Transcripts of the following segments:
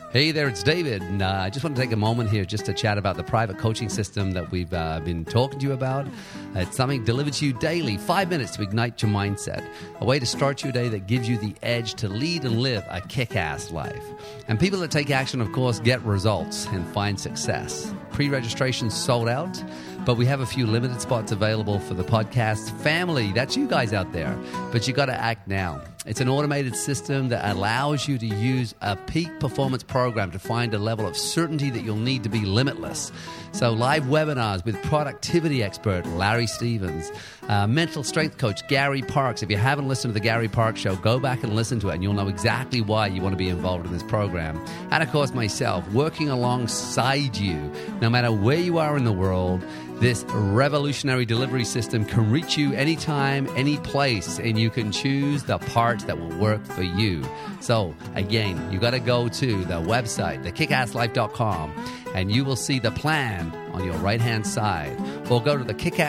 Hey there, it's David. And, I just want to take a moment here just to chat about the private coaching system that we've been talking to you about. It's something delivered to you daily, 5 minutes to ignite your mindset, a way to start your day that gives you the edge to lead and live a kick-ass life. And people that take action, of course, get results and find success. Pre-registration's sold out, but we have a few limited spots available for the podcast family. That's you guys out there. But you got to act now. It's an automated system that allows you to use a peak performance program to find a level of certainty that you'll need to be limitless. So live webinars with productivity expert Larry Stevens, mental strength coach Gary Parks. If you haven't listened to the Gary Parks show, go back and listen to it and you'll know exactly why you want to be involved in this program. And of course myself, working alongside you, no matter where you are in the world. This revolutionary delivery system can reach you anytime, any place, and you can choose the part that will work for you. So, again, you got to go to the website, thekickasslife.com, and you will see the plan on your right-hand side. Or go to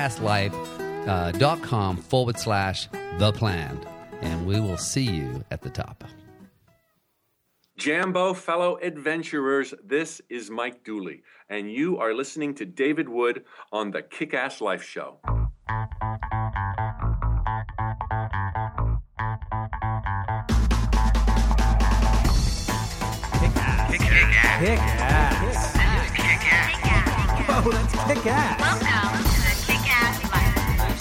thekickasslife.com/the plan, and we will see you at the top. Jambo, fellow adventurers, this is Mike Dooley, and you are listening to David Wood on the Kick-Ass Life Show. Kick-ass. Kick-ass. Kick-ass. Kick-ass. Whoa, that's kick-ass. Welcome to the Kick-Ass Life.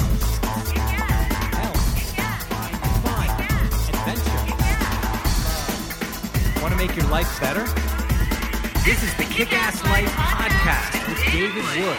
Want to make your life better? This is the Kick-Ass Life Podcast with David Wood.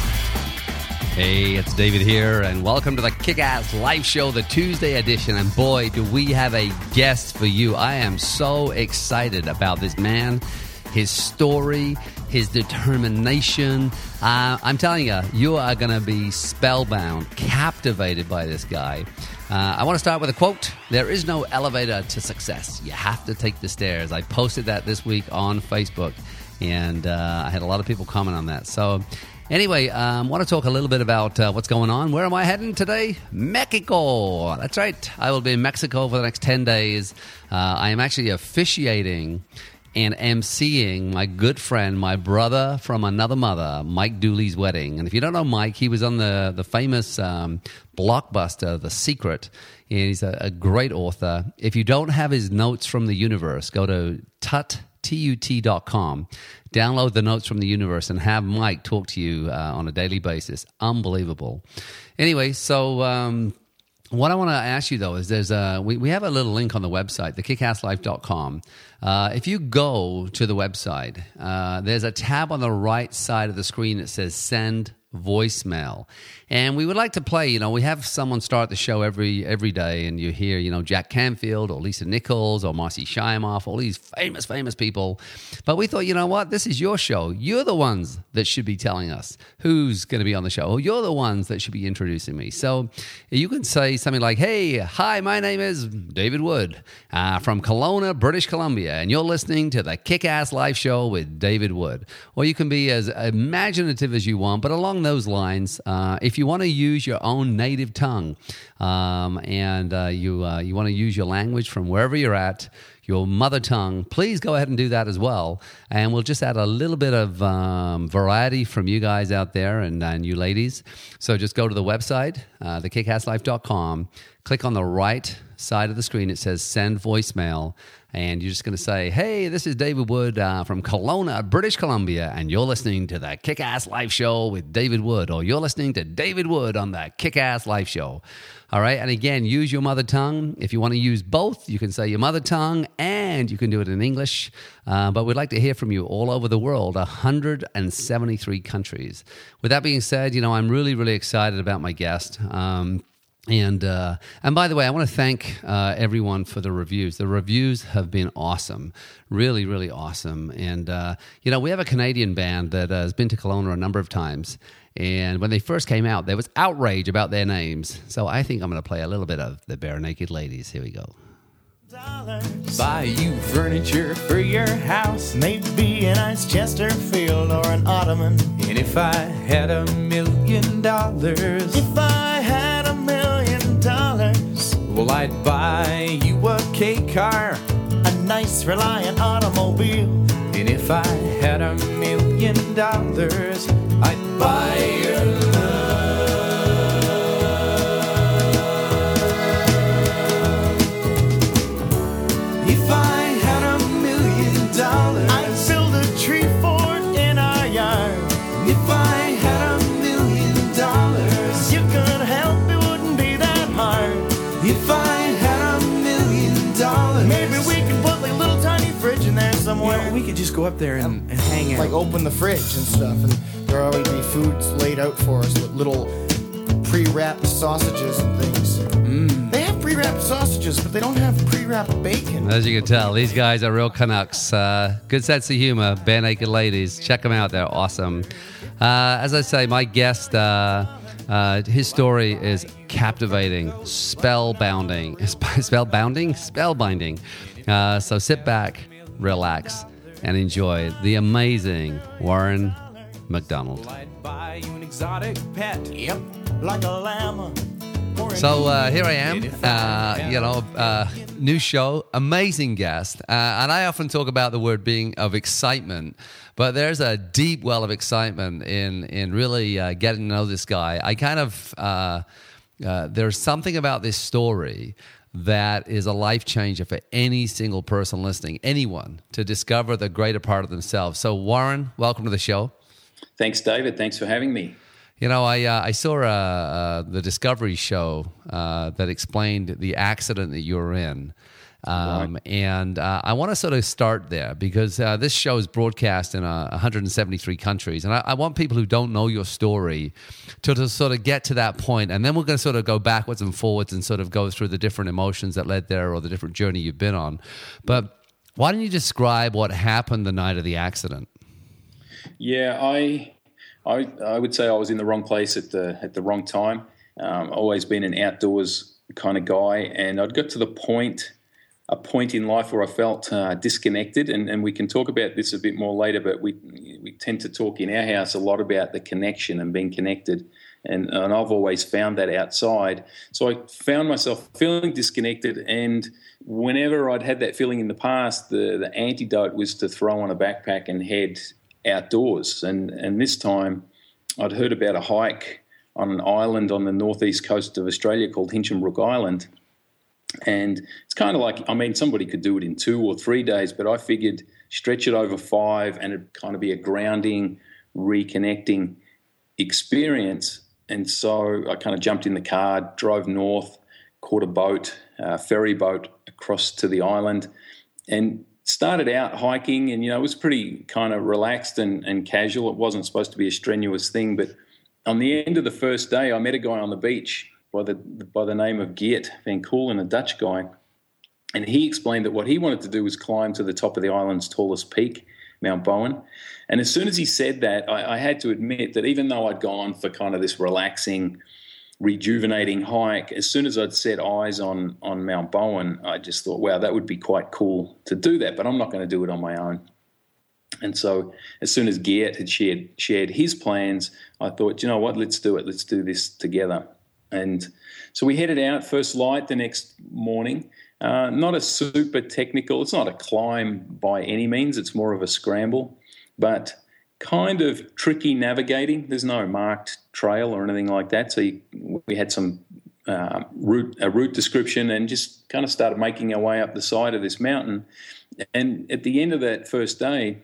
Hey, it's David here, and welcome to the Kick-Ass Life Show, the Tuesday edition. And boy, do we have a guest for you. I am so excited about this man, his story, his determination. I'm telling you, you are going to be spellbound, captivated by this guy. I want to start with a quote. There is no elevator to success. You have to take the stairs. I posted that this week on Facebook, and I had a lot of people comment on that. So anyway, I want to talk a little bit about what's going on. Where am I heading today? Mexico. That's right. I will be in Mexico for the next 10 days. I am actually officiating and emceeing my good friend, my brother from another mother, Mike Dooley's wedding. And if you don't know Mike, he was on the famous blockbuster, The Secret. And he's a great author. If you don't have his notes from the universe, go to tut.com. Download the notes from the universe and have Mike talk to you on a daily basis. Unbelievable. Anyway, so what I want to ask you, though, is we have a little link on the website, thekickasslife.com. If you go to the website, there's a tab on the right side of the screen that says Send Voicemail. And we would like to play, we have someone start the show every day, and you hear, Jack Canfield or Lisa Nichols or Marcy Shimoff, all these famous people. But we thought, you know what? This is your show. You're the ones that should be telling us who's going to be on the show. You're the ones that should be introducing me. So you can say something like, hey, hi, my name is David Wood from Kelowna, British Columbia, and you're listening to the Kick-Ass Life Show with David Wood. Or you can be as imaginative as you want, but along those lines, if you want to use your own native tongue and you want to use your language from wherever you're at, your mother tongue, please go ahead and do that as well. And we'll just add a little bit of variety from you guys out there and you ladies. So just go to the website, thekickasslife.com, click on the right side of the screen. It says Send Voicemail. And you're just going to say, hey, this is David Wood from Kelowna, British Columbia, and you're listening to the Kick-Ass Life Show with David Wood, or you're listening to David Wood on the Kick-Ass Life Show. All right, and again, use your mother tongue. If you want to use both, you can say your mother tongue and you can do it in English. But we'd like to hear from you all over the world, 173 countries. With that being said, I'm really, really excited about my guest. And by the way, I want to thank everyone for the reviews. The reviews have been awesome, really, really awesome. And, we have a Canadian band that has been to Kelowna a number of times. And when they first came out, there was outrage about their names. So I think I'm going to play a little bit of the Bare Naked Ladies. Here we go. Buy you furniture for your house, maybe a nice Chesterfield or an ottoman. And if I had $1 million, If I had $1 million, well, I'd buy you a K car, a nice Reliant automobile. and If I had $1 million, I'd buy your love. If I had $1 million, I'd build a tree fort in our yard. If I had $1 million, you could help, it wouldn't be that hard. If I had $1 million, maybe we could put like a little tiny fridge in there somewhere. You know, we could just go up there and hang out. Like open the fridge and stuff, and there'll always be foods laid out for us with little pre-wrapped sausages and things. They have pre-wrapped sausages, but they don't have pre-wrapped bacon. As you can tell, these guys are real Canucks. Good sense of humor. Bare Naked Ladies. Check them out. They're awesome. As I say, my guest, his story is captivating, spellbinding. So sit back, relax, and enjoy the amazing Warren McDonald. I'd buy you an exotic pet. Yep, like a llama. So here I am, new show, amazing guest. And I often talk about the word being of excitement, but there's a deep well of excitement in really getting to know this guy. I kind of, there's something about this story that is a life changer for any single person listening, anyone, to discover the greater part of themselves. So Warren, welcome to the show. Thanks, David. Thanks for having me. You know, I saw the Discovery show that explained the accident that you were in. And I want to sort of start there because this show is broadcast in 173 countries. And I want people who don't know your story to sort of get to that point. And then we're going to sort of go backwards and forwards and sort of go through the different emotions that led there or the different journey you've been on. But why don't you describe what happened the night of the accident? Yeah, I would say I was in the wrong place at the wrong time. Always been an outdoors kind of guy, and I'd got to a point in life where I felt disconnected, and we can talk about this a bit more later, but we tend to talk in our house a lot about the connection and being connected, and I've always found that outside. So I found myself feeling disconnected, and whenever I'd had that feeling in the past, the antidote was to throw on a backpack and head outdoors. And this time I'd heard about a hike on an island on the northeast coast of Australia called Hinchinbrook Island. And it's kind of like, I mean, somebody could do it in 2 or 3 days, but I figured stretch it over 5 and it'd kind of be a grounding, reconnecting experience. And so I kind of jumped in the car, drove north, caught a boat, ferry boat across to the island, and started out hiking. And, it was pretty kind of relaxed and casual. It wasn't supposed to be a strenuous thing. But on the end of the first day, I met a guy on the beach by the name of Geert Van Koolen, a Dutch guy. And he explained that what he wanted to do was climb to the top of the island's tallest peak, Mount Bowen. And as soon as he said that, I had to admit that even though I'd gone for kind of this relaxing, rejuvenating hike, as soon as I'd set eyes on Mount Bowen, I just thought, wow, that would be quite cool to do that, but I'm not going to do it on my own. And so as soon as Geert had shared his plans, I thought, you know what, let's do it. Let's do this together. And so we headed out, first light the next morning. Not a super technical, it's not a climb by any means, it's more of a scramble, but kind of tricky navigating. There's no marked trail or anything like that. So we had some route description and just kind of started making our way up the side of this mountain. And at the end of that first day,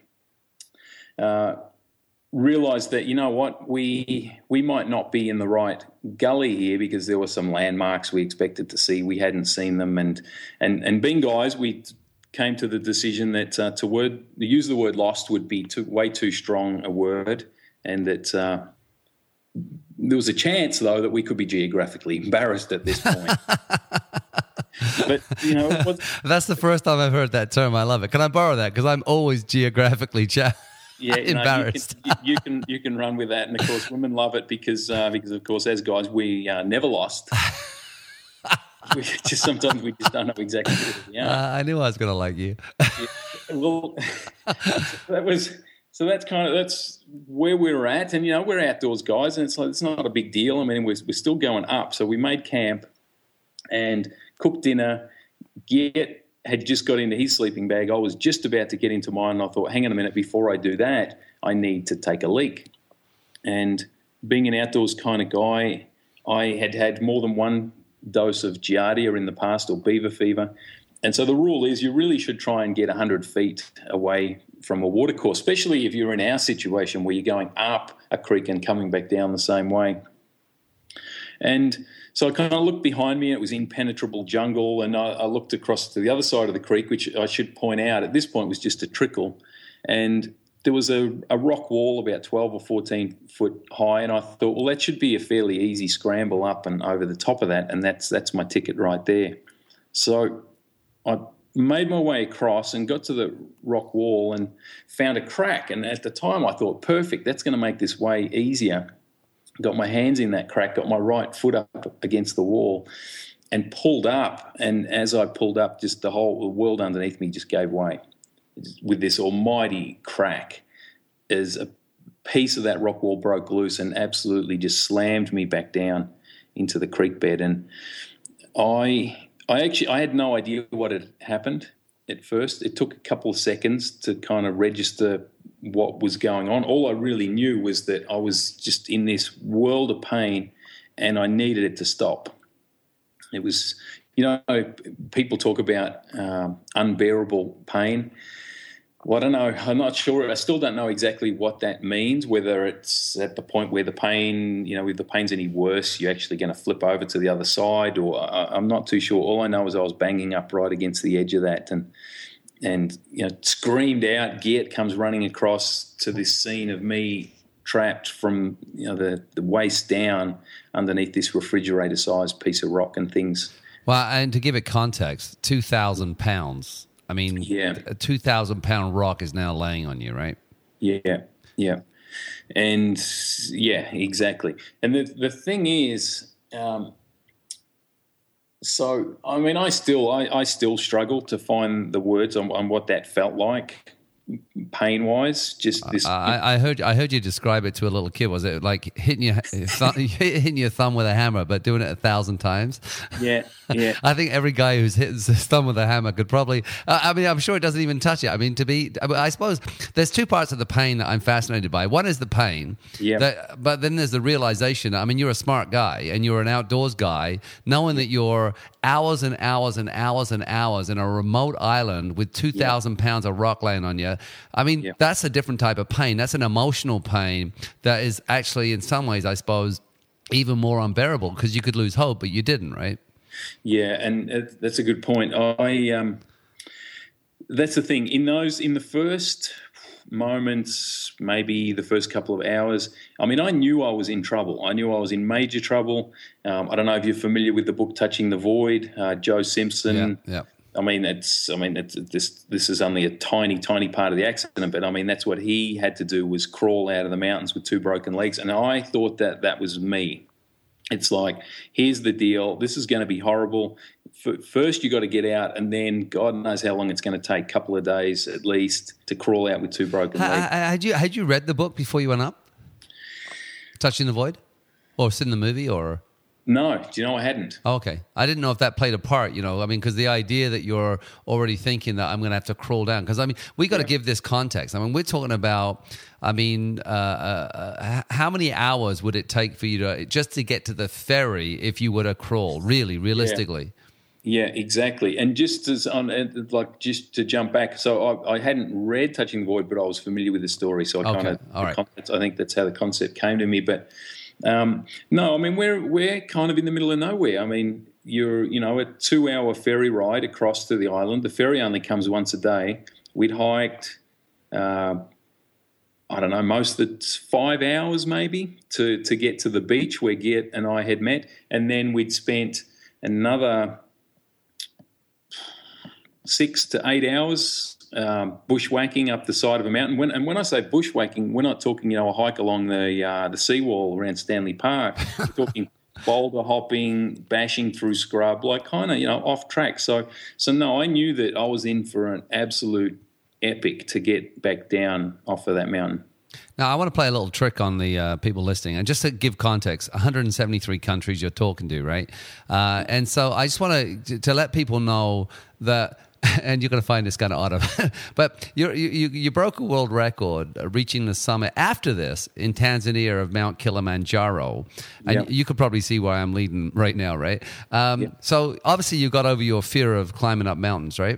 realized that, you know what, we might not be in the right gully here because there were some landmarks we expected to see. We hadn't seen them. And being guys, we came to the decision that to use the word lost would be way too strong a word, and that there was a chance, though, that we could be geographically embarrassed at this point. But, that's the first time I've heard that term. I love it. Can I borrow that? Because I'm always geographically embarrassed. You can run with that, and of course, women love it because of course, as guys, we never lost. Sometimes we just don't know exactly where we are. I knew I was going to like you. Yeah. Well, that's where we're at, and we're outdoors guys, and it's not a big deal. I mean, we're still going up, so we made camp and cooked dinner. Geert had just got into his sleeping bag. I was just about to get into mine, and I thought, hang on a minute, before I do that, I need to take a leak. And being an outdoors kind of guy, I had more than one dose of Giardia in the past, or beaver fever. And so the rule is you really should try and get 100 feet away from a watercourse, especially if you're in our situation where you're going up a creek and coming back down the same way. And so I kind of looked behind me, and it was impenetrable jungle, and I looked across to the other side of the creek, which I should point out at this point was just a trickle. And there was a rock wall about 12 or 14 foot high, and I thought, well, that should be a fairly easy scramble up and over the top of that, and that's my ticket right there. So I made my way across and got to the rock wall and found a crack, and at the time I thought, perfect, that's going to make this way easier. Got my hands in that crack, got my right foot up against the wall and pulled up, and as I pulled up, just the whole world underneath me just gave way. With this almighty crack, as a piece of that rock wall broke loose and absolutely just slammed me back down into the creek bed. And I had no idea what had happened at first. It took a couple of seconds to kind of register what was going on. All I really knew was that I was just in this world of pain and I needed it to stop. It was, people talk about unbearable pain. Well, I don't know. I'm not sure. I still don't know exactly what that means, whether it's at the point where the pain, if the pain's any worse, you're actually going to flip over to the other side, or I'm not too sure. All I know is I was banging up right against the edge of that and screamed out. Geert comes running across to this scene of me trapped from the waist down underneath this refrigerator-sized piece of rock and things. Well, and to give it context, 2,000 pounds. I mean, a 2,000-pound rock is now laying on you, right? Yeah. And, yeah, exactly. And the thing is, so, I mean, I still struggle to find the words on what that felt like. Pain-wise, just this. I heard you describe it to a little kid. Was it like hitting your thumb with a hammer, but doing it 1,000 times? Yeah. I think every guy who's hit his thumb with a hammer could probably. I'm sure it doesn't even touch it. I mean, I suppose there's two parts of the pain that I'm fascinated by. One is the pain. Yeah. But then there's the realization. I mean, you're a smart guy and you're an outdoors guy, knowing that you're hours and hours and hours and hours in a remote island with 2,000 pounds of rock laying on you. I mean, that's a different type of pain. That's an emotional pain that is actually, in some ways, I suppose, even more unbearable because you could lose hope, but you didn't, right? Yeah, and that's a good point. That's the thing. In the first moments, maybe the first couple of hours, I mean, I knew I was in trouble. I knew I was in major trouble. I don't know if you're familiar with the book Touching the Void, Joe Simpson. Yeah. I mean, this is only a tiny, tiny part of the accident, but I mean, that's what he had to do, was crawl out of the mountains with 2 broken legs. And I thought that was me. It's like, here's the deal. This is going to be horrible. First, you got to get out, and then God knows how long it's going to take, a couple of days at least, to crawl out with 2 broken legs. Had you read the book before you went up? Touching the Void? Or seen the movie, or... No, do you know I hadn't? Oh, okay. I didn't know if that played a part, I mean, because the idea that you're already thinking that I'm going to have to crawl down, because, I mean, we got to give this context. I mean, we're talking about, how many hours would it take for you just to get to the ferry if you were to crawl, really, realistically? Yeah, exactly. And just to jump back, so I hadn't read Touching the Void, but I was familiar with the story, so I think that's how the concept came to me, but... no, I mean, we're kind of in the middle of nowhere. I mean, you're, a 2-hour ferry ride across to the island. The ferry only comes once a day. We'd hiked, I don't know, most of the 5 hours maybe to get to the beach where Geert and I had met. And then we'd spent another 6 to 8 hours bushwhacking up the side of a mountain. When I say bushwhacking, we're not talking, a hike along the seawall around Stanley Park. We're talking boulder hopping, bashing through scrub, like kind of, off track. So no, I knew that I was in for an absolute epic to get back down off of that mountain. Now, I want to play a little trick on the people listening. And just to give context, 173 countries you're talking to, right? And so I just want to let people know that and you're going to find this kind of odd. But you broke a world record reaching the summit after this in Tanzania of Mount Kilimanjaro. And you could probably see why I'm leading right now, right? So obviously you got over your fear of climbing up mountains, right?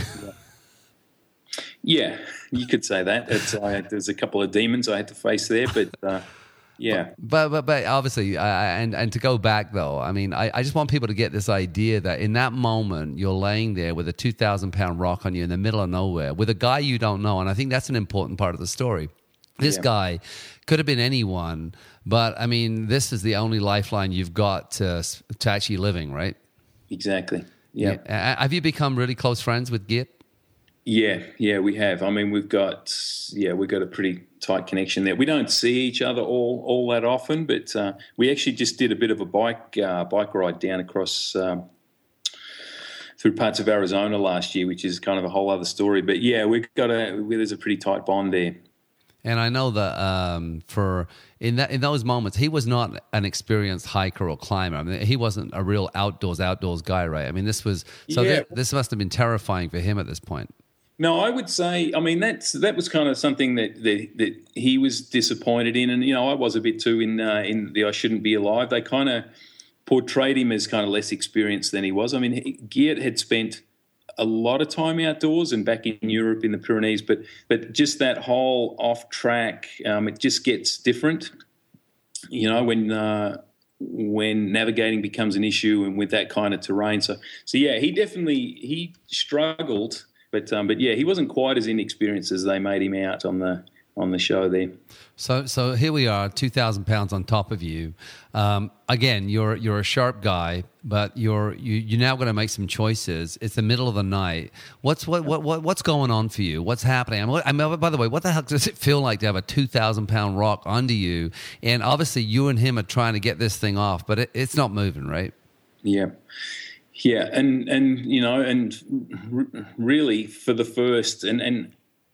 Yeah, you could say that. There's a couple of demons I had to face there, but yeah. But obviously, and to go back though, I mean, I just want people to get this idea that in that moment you're laying there with a 2,000-pound rock on you in the middle of nowhere with a guy you don't know, and I think that's an important part of the story. This guy could have been anyone, but I mean, this is the only lifeline you've got to actually living, right? Exactly. Yeah. Have you become really close friends with Geert? Yeah, we have. I mean, we've got a pretty tight connection there. We don't see each other all that often, but we actually just did a bit of a bike ride down across through parts of Arizona last year, which is kind of a whole other story. But yeah, there's a pretty tight bond there. And I know that in those moments, he was not an experienced hiker or climber. I mean, he wasn't a real outdoors guy, right? I mean, this must have been terrifying for him at this point. No, I would say, I mean, that was kind of something that he was disappointed in, and I was a bit too in the I Shouldn't Be Alive. They kind of portrayed him as kind of less experienced than he was. I mean, Geert had spent a lot of time outdoors and back in Europe in the Pyrenees, but just that whole off track, it just gets different. When navigating becomes an issue and with that kind of terrain. So yeah, he struggled. But yeah, he wasn't quite as inexperienced as they made him out on the show there. So here we are, 2,000 pounds on top of you. Again, you're a sharp guy, but you're now going to make some choices. It's the middle of the night. What's going on for you? What's happening? I mean, by the way, what the heck does it feel like to have a 2,000-pound rock under you? And obviously, you and him are trying to get this thing off, but it's not moving, right? Yeah. Yeah, and really for the first and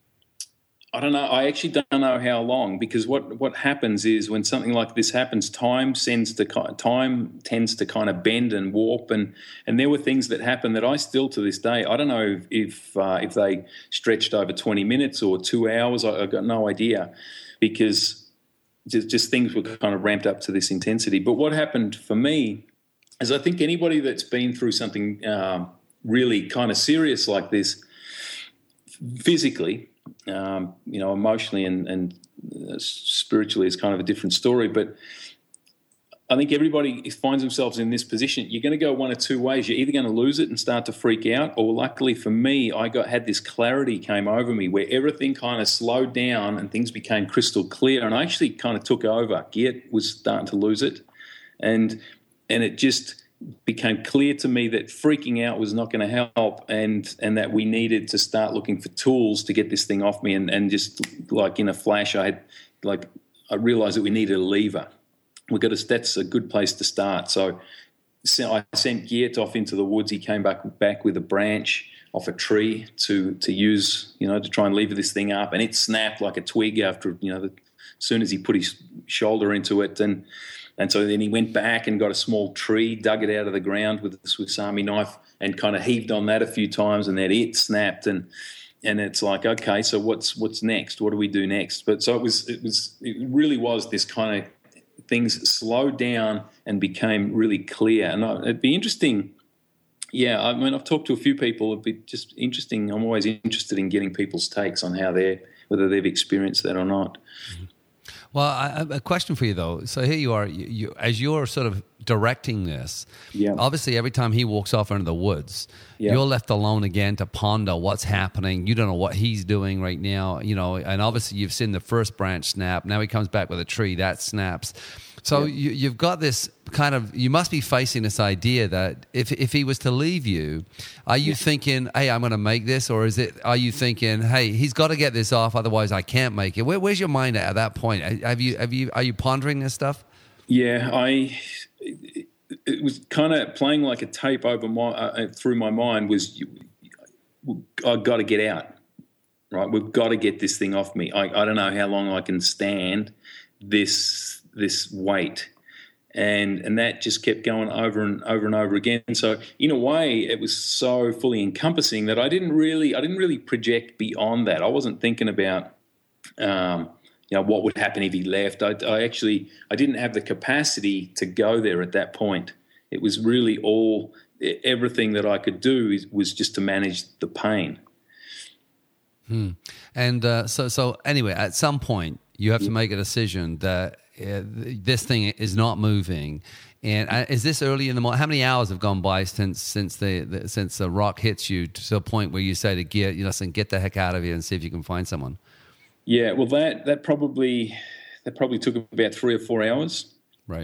I don't know. I actually don't know how long, because what happens is when something like this happens, time tends to kind of bend and warp, and there were things that happened that I still to this day I don't know if they stretched over 20 minutes or 2 hours. I got no idea, because just things were kind of ramped up to this intensity. But what happened for me, as I think anybody that's been through something really kind of serious like this, physically, emotionally and spiritually is kind of a different story. But I think everybody finds themselves in this position. You're going to go one of two ways. You're either going to lose it and start to freak out, or luckily for me, I had this clarity came over me where everything kind of slowed down and things became crystal clear. And I actually kind of took over. Geert was starting to lose it. And it just became clear to me that freaking out was not going to help, and that we needed to start looking for tools to get this thing off me. And just like in a flash, I realized that we needed a lever. That's a good place to start. So I sent Geert off into the woods. He came back with a branch off a tree to use, to try and lever this thing up. And it snapped like a twig after, as soon as he put his shoulder into it. And so then he went back and got a small tree, dug it out of the ground with a Swiss Army knife, and kind of heaved on that a few times, and then it snapped. And it's like, okay, so what's next? What do we do next? But so it really was this kind of things slowed down and became really clear. And it'd be interesting. Yeah, I mean, I've talked to a few people. It'd be just interesting. I'm always interested in getting people's takes on whether they've experienced that or not. Mm-hmm. Well, a question for you, though. So here you are, as you're sort of directing this, obviously every time he walks off into the woods, you're left alone again to ponder what's happening. You don't know what he's doing right now, and obviously you've seen the first branch snap. Now he comes back with a tree, that snaps. So you've got this kind of, you must be facing this idea that if he was to leave you, are you thinking, hey, I'm going to make this? Or are you thinking, hey, he's got to get this off, otherwise I can't make it? Where's your mind at that point? Are you pondering this stuff? Yeah, it was kind of playing like a tape over through my mind was, I've got to get out, right? We've got to get this thing off me. I don't know how long I can stand this weight. And that just kept going over and over and over again. So in a way, it was so fully encompassing that I didn't really project beyond that. I wasn't thinking about what would happen if he left. I didn't have the capacity to go there at that point. It was really everything that I could do was just to manage the pain. And so anyway, at some point you have to make a decision that this thing is not moving. And is this early in the morning? How many hours have gone by since the rock hits you to a point where you say to Geert, get the heck out of here and see if you can find someone? Yeah, well, that probably took about 3 or 4 hours. Right.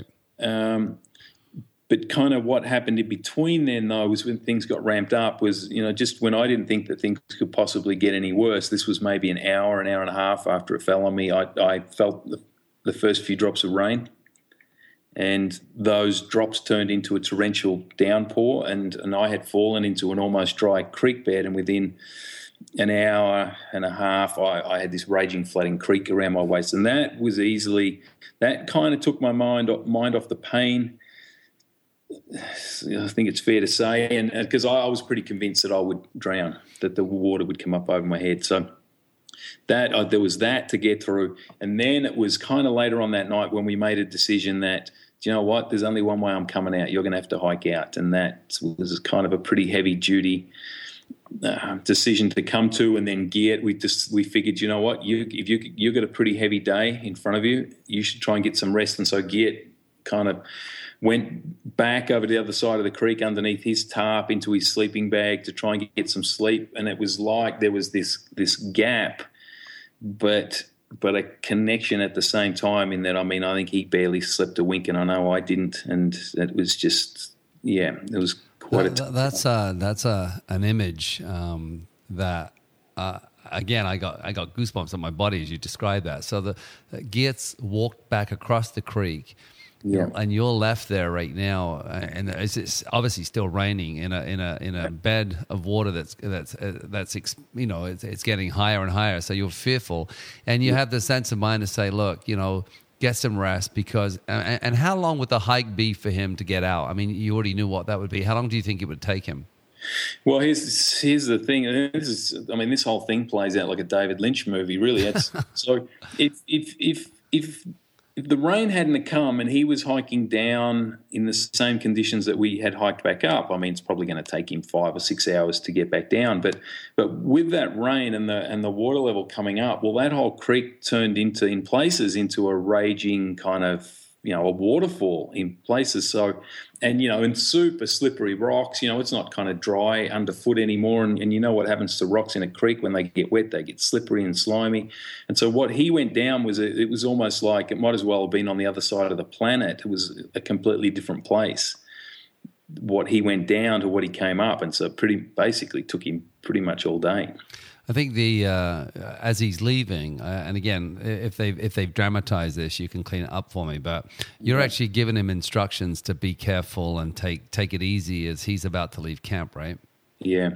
But kind of what happened in between then, though, was when things got ramped up, was, just when I didn't think that things could possibly get any worse. This was maybe an hour and a half after it fell on me. I felt the first few drops of rain, and those drops turned into a torrential downpour, and I had fallen into an almost dry creek bed, and within an hour and a half, I had this raging flooding creek around my waist, and that kind of took my mind off the pain. I think it's fair to say, and because I was pretty convinced that I would drown, that the water would come up over my head. So that there was that to get through, and then it was kind of later on that night when we made a decision that, do you know what? There's only one way I'm coming out. You're going to have to hike out, and that was kind of a pretty heavy duty decision to come to. And then Geert, we figured, you know what? If you've got a pretty heavy day in front of you, you should try and get some rest. And so Geert kind of went back over the other side of the creek underneath his tarp into his sleeping bag to try and get some sleep. And it was like there was this gap, but a connection at the same time, in that, I think he barely slept a wink, and I know I didn't. And it was just, it was quite that's an image that again, I got goosebumps on my body as you described that. So the Geert's walked back across the creek. Yeah. And you're left there right now, and it's obviously still raining in a bed of water that's it's getting higher and higher. So you're fearful, and you have the sense of mind to say, look, get some rest, because and how long would the hike be for him to get out? I mean, you already knew what that would be. How long do you think it would take him? Well, here's the thing. This whole thing plays out like a David Lynch movie, really. So if the rain hadn't come and he was hiking down in the same conditions that we had hiked back up, it's probably going to take him 5 or 6 hours to get back down. But with that rain and the water level coming up, well, that whole creek turned in places into a raging kind of, a waterfall in places. So, and super slippery rocks. It's not kind of dry underfoot anymore. And you know what happens to rocks in a creek when they get wet? They get slippery and slimy. And so what he went down it was almost like it might as well have been on the other side of the planet. It was a completely different place, what he went down to what he came up. And so basically took him pretty much all day. I think as he's leaving, and again, if they've dramatized this, you can clean it up for me. But you're actually giving him instructions to be careful and take it easy as he's about to leave camp, right? Yeah.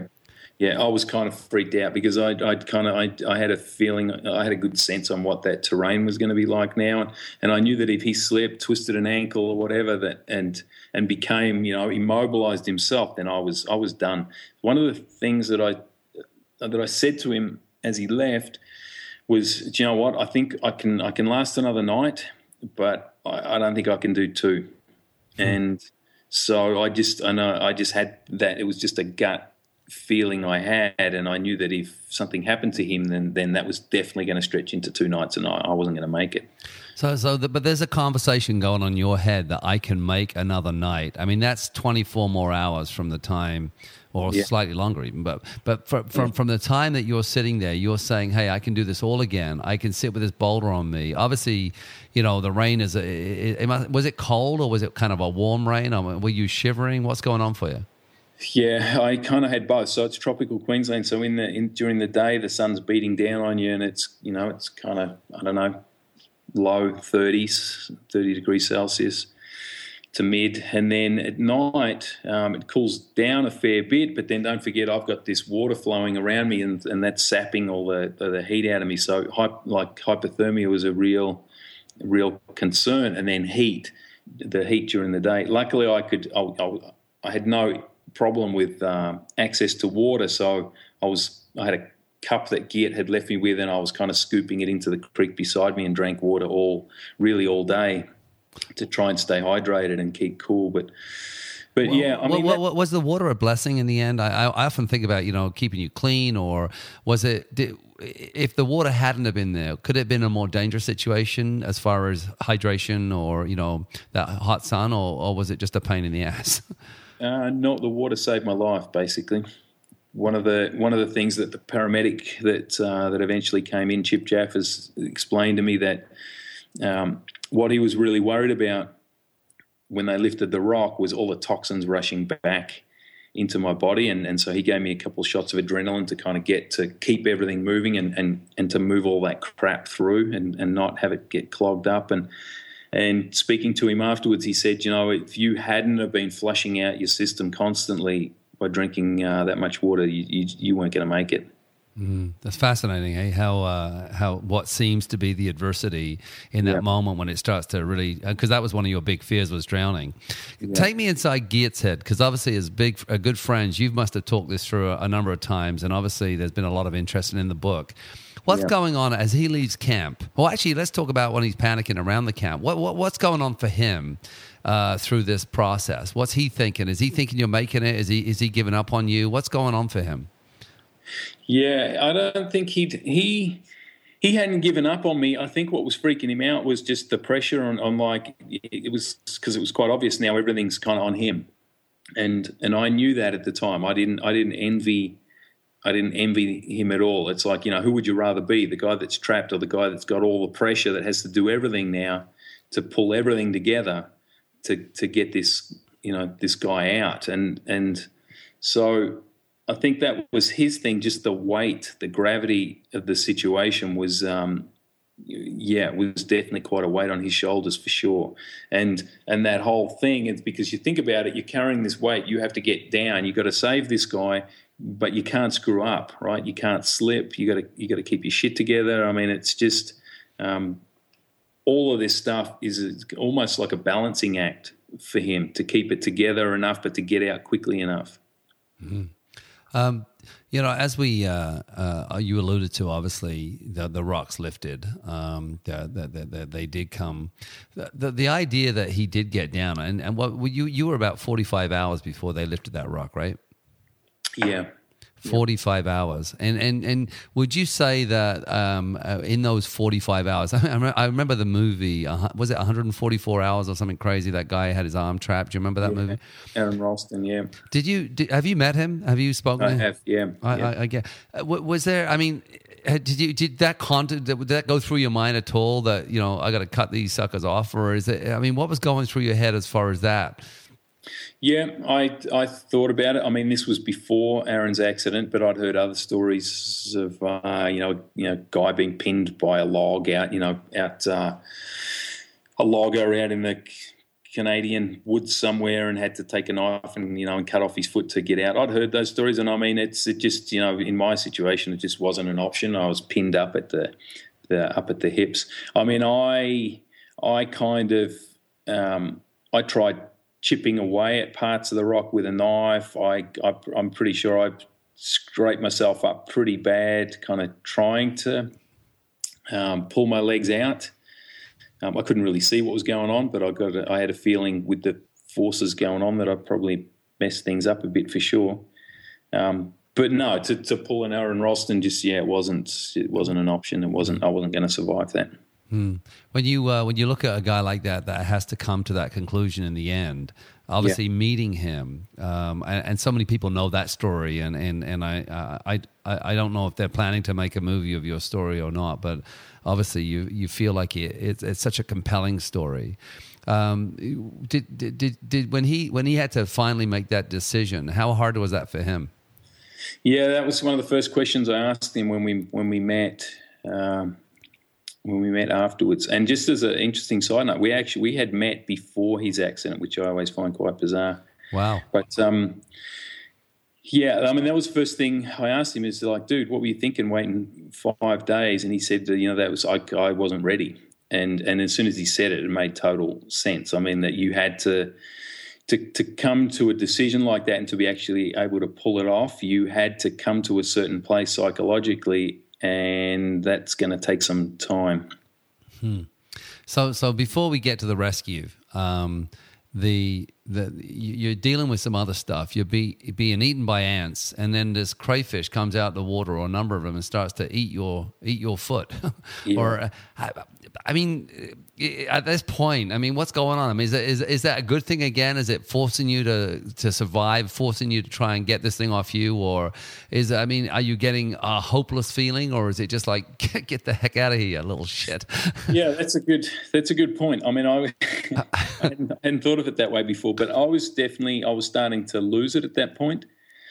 I was kind of freaked out because I had a feeling, I had a good sense on what that terrain was going to be like now, and I knew that if he slipped, twisted an ankle or whatever, and became immobilized himself, then I was done. One of the things that I said to him as he left was, do you know what? I think I can last another night, but I don't think I can do 2. And so I just had that. It was just a gut feeling I had, and I knew that if something happened to him, then that was definitely going to stretch into 2 nights, and I wasn't going to make it. But there's a conversation going on in your head that I can make another night. That's 24 more hours from the time, or slightly longer even. But from the time that you're sitting there, you're saying, hey, I can do this all again. I can sit with this boulder on me. Obviously, the rain was it cold or was it kind of a warm rain? Were you shivering? What's going on for you? Yeah, I kind of had both. So it's tropical Queensland. So during the day, the sun's beating down on you, and it's kind of, I don't know, low 30s, 30 degrees Celsius to mid. And then at night, it cools down a fair bit, but then don't forget I've got this water flowing around me, and that's sapping all the heat out of me. So hypothermia was a real concern. And then heat. the heat during the day. Luckily, I had no problem with access to water, so I had a cup that Geert had left me with, and I was kind of scooping it into the creek beside me and drank water all day to try and stay hydrated and keep cool. But yeah, I mean, was the water a blessing in the end? I often think about, keeping you clean, or was it? If the water hadn't have been there, could it have been a more dangerous situation as far as hydration, or that hot sun, or was it just a pain in the ass? No, the water saved my life, basically. One of the things that the paramedic that eventually came in, Chip Jaffers, explained to me that what he was really worried about when they lifted the rock was all the toxins rushing back into my body, and so he gave me a couple of shots of adrenaline to kind of keep everything moving and to move all that crap through and not have it get clogged up. And speaking to him afterwards, he said, if you hadn't have been flushing out your system constantly by drinking that much water, you weren't going to make it. That's fascinating, eh? How what seems to be the adversity in that moment when it starts to really, because that was one of your big fears, was drowning. Yeah. Take me inside Geert's head, because obviously as good friends, you must have talked this through a number of times, and obviously there's been a lot of interest in the book. What's going on as he leaves camp? Well, actually, let's talk about when he's panicking around the camp. What's going on for him through this process? What's he thinking? Is he thinking you're making it? Is he giving up on you? What's going on for him? Yeah, I don't think he hadn't given up on me. I think what was freaking him out was just the pressure on like, it was because it was quite obvious now everything's kind of on him, and I knew that at the time. I didn't envy him at all. It's like, who would you rather be, the guy that's trapped or the guy that's got all the pressure that has to do everything now to pull everything together to get this this guy out, and so I think that was his thing. Just the weight, the gravity of the situation was, it was definitely quite a weight on his shoulders for sure. And that whole thing, it's because you think about it, you're carrying this weight, you have to get down, you've got to save this guy, but you can't screw up, right? You can't slip. You got to keep your shit together. I mean, it's just all of this stuff is almost like a balancing act for him to keep it together enough, but to get out quickly enough. Mm-hmm. As we you alluded to, obviously the rocks lifted. They did come. The idea that he did get down, and what you were about 45 hours before they lifted that rock, right? Yeah. 45 hours. And would you say that in those 45 hours, I remember the movie, was it 144 Hours or something crazy? That guy had his arm trapped. Do you remember that movie? Aaron Ralston, yeah. Have you met him? Have you spoken to him? I have, yeah. I get. Was there, I mean, did that go through your mind at all that, I got to cut these suckers off? Or is it, I mean, what was going through your head as far as that? Yeah, I thought about it. I mean, this was before Aaron's accident, but I'd heard other stories of guy being pinned by a log out a logger out in the Canadian woods somewhere and had to take a knife and cut off his foot to get out. I'd heard those stories, and I mean, it just in my situation, it just wasn't an option. I was pinned up at the hips. I mean, I kind of I tried chipping away at parts of the rock with a knife. I'm pretty sure I scraped myself up pretty bad, kind of trying to pull my legs out. I couldn't really see what was going on, but I had a feeling with the forces going on that I probably messed things up a bit for sure. But no, to pull an Aaron Ralston, it wasn't an option. I wasn't going to survive that. When you look at a guy like that has to come to that conclusion in the end, obviously meeting him, and so many people know that story, and I don't know if they're planning to make a movie of your story or not, but obviously you feel like it's such a compelling story. Did when he had to finally make that decision, how hard was that for him? Yeah, that was one of the first questions I asked him when we met. When we met afterwards. And just as an interesting side note, we had met before his accident, which I always find quite bizarre. Wow. But, I mean, that was the first thing I asked him is like, dude, what were you thinking waiting 5 days? And he said, that was, I wasn't ready. And as soon as he said it, it made total sense. I mean, that you had to come to a decision like that and to be actually able to pull it off, you had to come to a certain place psychologically, and that's going to take some time. So before we get to the rescue, you're dealing with some other stuff. You're being eaten by ants, and then this crayfish comes out of the water, or a number of them, and starts to eat your foot. Yeah. Or I mean, at this point, I mean, what's going on? I mean, is that a good thing again? Is it forcing you to survive, forcing you to try and get this thing off you, or are you getting a hopeless feeling, or is it just like get the heck out of here, you little shit? Yeah, that's a good point. I mean, I hadn't thought of it that way before, but I was starting to lose it at that point.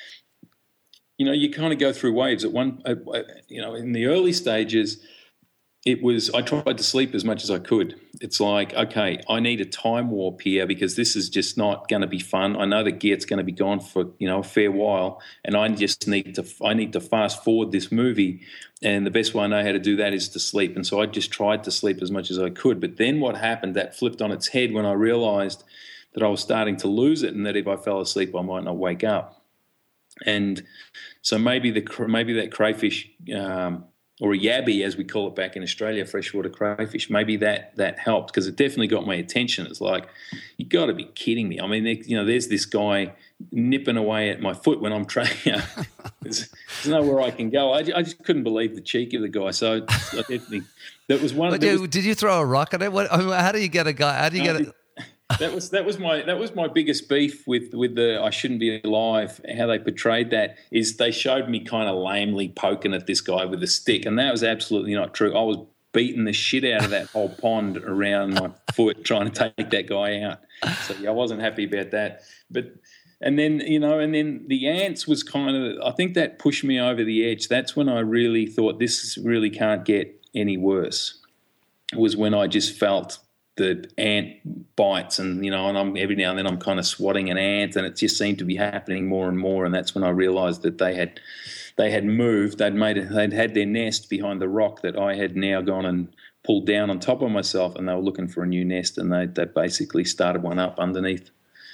You know, you kind of go through waves. In the early stages, I tried to sleep as much as I could. It's like, okay, I need a time warp here because this is just not going to be fun. I know the Geert's going to be gone for, a fair while, and I need to fast forward this movie, and the best way I know how to do that is to sleep. And so I just tried to sleep as much as I could. But then what happened, that flipped on its head when I realized that I was starting to lose it, and that if I fell asleep, I might not wake up. And so maybe that crayfish, or a yabby, as we call it back in Australia, freshwater crayfish, maybe that helped, because it definitely got my attention. It's like, you got to be kidding me. I mean, there's this guy nipping away at my foot when I'm training. There's nowhere I can go. I just couldn't believe the cheek of the guy. So I definitely, that was one. Did you throw a rock at it? How do you get a guy? How do you get it? That was my biggest beef with the I Shouldn't Be Alive. How they portrayed that is they showed me kind of lamely poking at this guy with a stick, and that was absolutely not true. I was beating the shit out of that whole pond around my foot trying to take that guy out. So yeah, I wasn't happy about that. And then the ants was kind of, I think that pushed me over the edge. That's when I really thought this really can't get any worse. It was when I just felt the ant bites, and and I'm every now and then I'm kind of swatting an ant, and it just seemed to be happening more and more. And that's when I realised that they had moved. They'd had their nest behind the rock that I had now gone and pulled down on top of myself, and they were looking for a new nest, and they basically started one up underneath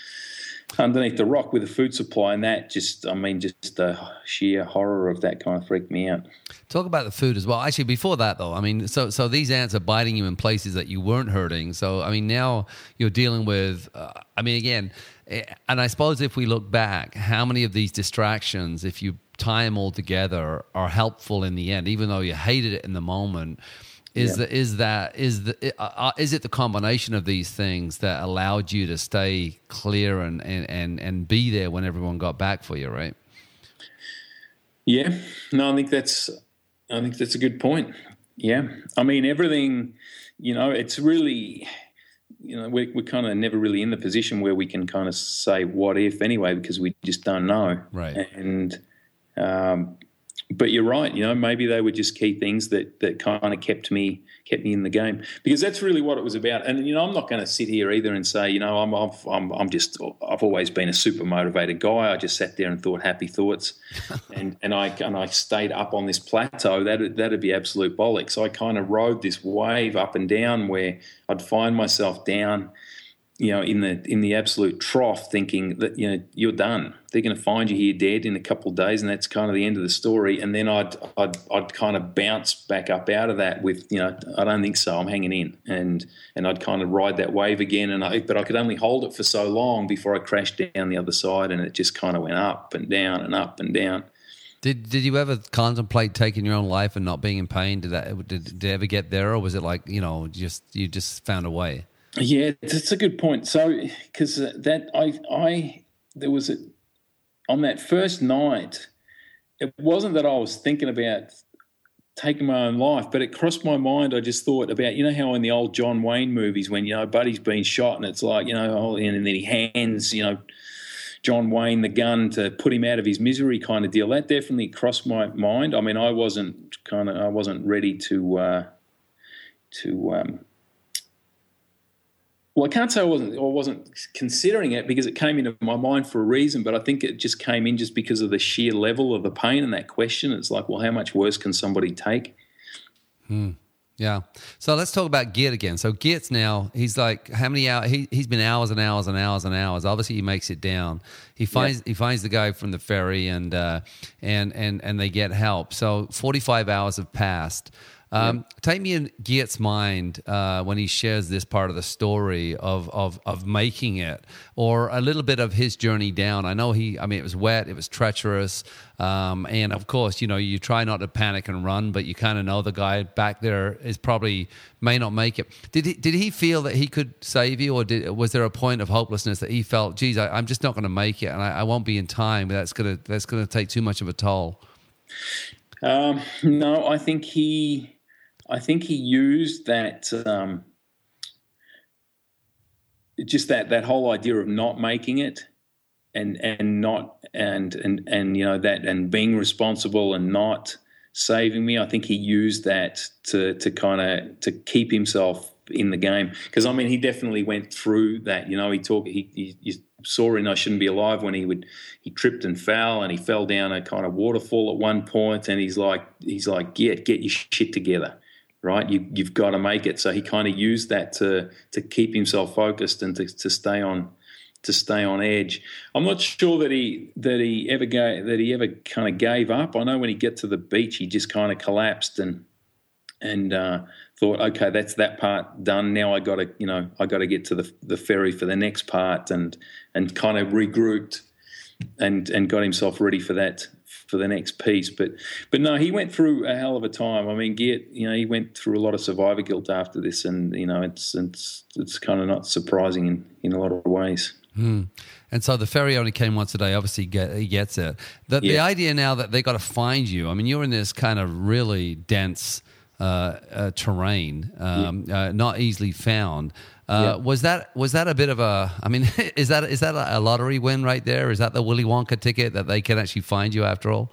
the rock with a food supply, and that just the sheer horror of that kind of freaked me out. Talk about the food as well. Actually, before that though, I mean, so these ants are biting you in places that you weren't hurting. So I mean, now you're dealing with. Again, and I suppose if we look back, how many of these distractions, if you tie them all together, are helpful in the end, even though you hated it in the moment. Is it the combination of these things that allowed you to stay clear and be there when everyone got back for you, right? Yeah, no, I think that's a good point. Yeah, I mean everything, it's really, we're kind of never really in the position where we can kind of say what if anyway, because we just don't know, right? And but you're right. Maybe they were just key things that kind of kept me in the game, because that's really what it was about. And I'm not going to sit here either and say I've always been a super motivated guy. I just sat there and thought happy thoughts, and I stayed up on this plateau. That'd be absolute bollocks. So I kind of rode this wave up and down where I'd find myself down, in the absolute trough, thinking that you're done. They're going to find you here dead in a couple of days, and that's kind of the end of the story. And then I'd kind of bounce back up out of that with I don't think so, I'm hanging in, and I'd kind of ride that wave again. But I could only hold it for so long before I crashed down the other side, and it just kind of went up and down and up and down. Did you ever contemplate taking your own life and not being in pain? Did it ever get there, or was it like you just found a way? Yeah, that's a good point. So, because there was on that first night, it wasn't that I was thinking about taking my own life, but it crossed my mind. I just thought about, how in the old John Wayne movies when, Buddy's been shot and it's like, and then he hands, John Wayne the gun to put him out of his misery kind of deal. That definitely crossed my mind. I mean, I wasn't ready to well, I can't say I wasn't considering it, because it came into my mind for a reason, but I think it just came in just because of the sheer level of the pain and that question. It's like, well, how much worse can somebody take? Yeah. So let's talk about Geert again. So Geert's now, he's like, how many hours? He's been hours and hours and hours and hours. Obviously, he makes it down. He finds the guy from the ferry, and they get help. So 45 hours have passed. Take me in Geert's mind when he shares this part of the story of making it, or a little bit of his journey down. I know it was wet, it was treacherous, and of course, you try not to panic and run, but you kind of know the guy back there may not make it. Did he feel that he could save you, or was there a point of hopelessness that he felt, geez, I'm just not going to make it, and I won't be in time? That's gonna take too much of a toll. No, I think he used that just that whole idea of not making it and being responsible and not saving me. I think he used that to keep himself in the game, because he definitely went through that. He saw in I Shouldn't Be Alive when he tripped and fell, and he fell down a kind of waterfall at one point, and he's like get your shit together. Right, you've got to make it. So he kind of used that to keep himself focused and to stay on edge. I'm not sure that he ever kind of gave up. I know when he got to the beach, he just kind of collapsed and thought, okay, that's that part done. Now I got to get to the ferry for the next part, and kind of regrouped and got himself ready for the next piece. But no, he went through a hell of a time. Geert, he went through a lot of survivor guilt after this, and it's kind of not surprising in a lot of ways. And so the ferry only came once a day. Obviously, he gets it. The idea now that they got to find you. You're in this kind of really dense terrain, not easily found. Was that a bit of a? Is that a lottery win right there? Is that the Willy Wonka ticket that they can actually find you after all?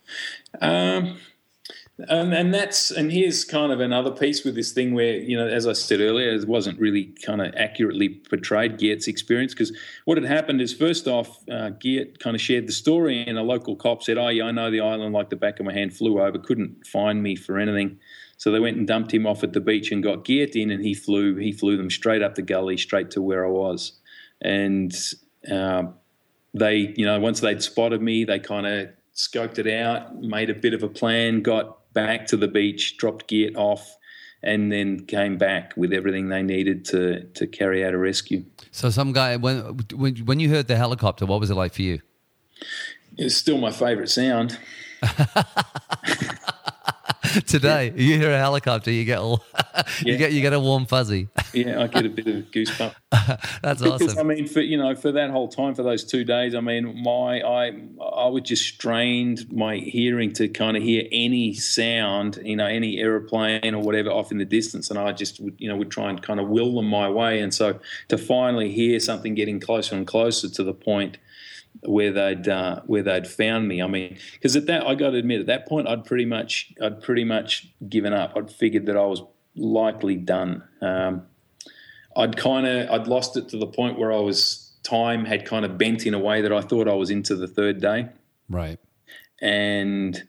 And here's kind of another piece with this thing where, as I said earlier, it wasn't really kind of accurately portrayed, Geert's experience, because what had happened is, first off, Geert kind of shared the story, and a local cop said, I know the island like the back of my hand, flew over, couldn't find me for anything. So they went and dumped him off at the beach and got Geert in, and he flew them straight up the gully, straight to where I was. And they, once they'd spotted me, they kind of scoped it out, made a bit of a plan, got back to the beach, dropped Geert off, and then came back with everything they needed to carry out a rescue. So some guy, when you heard the helicopter, what was it like for you? It's still my favourite sound. Today, you hear a helicopter, you get you get a warm fuzzy. Yeah, I get a bit of goosebump. That's awesome. Because, for that whole time, for those 2 days, I was just strained my hearing to kind of hear any sound, any aeroplane or whatever off in the distance, and I just would try and kind of will them my way. And so to finally hear something getting closer and closer to the point where they'd found me. Because I got to admit, at that point, I'd pretty much given up. I'd figured that I was likely done. I'd lost it to the point where time had kind of bent in a way that I thought I was into the third day. Right. And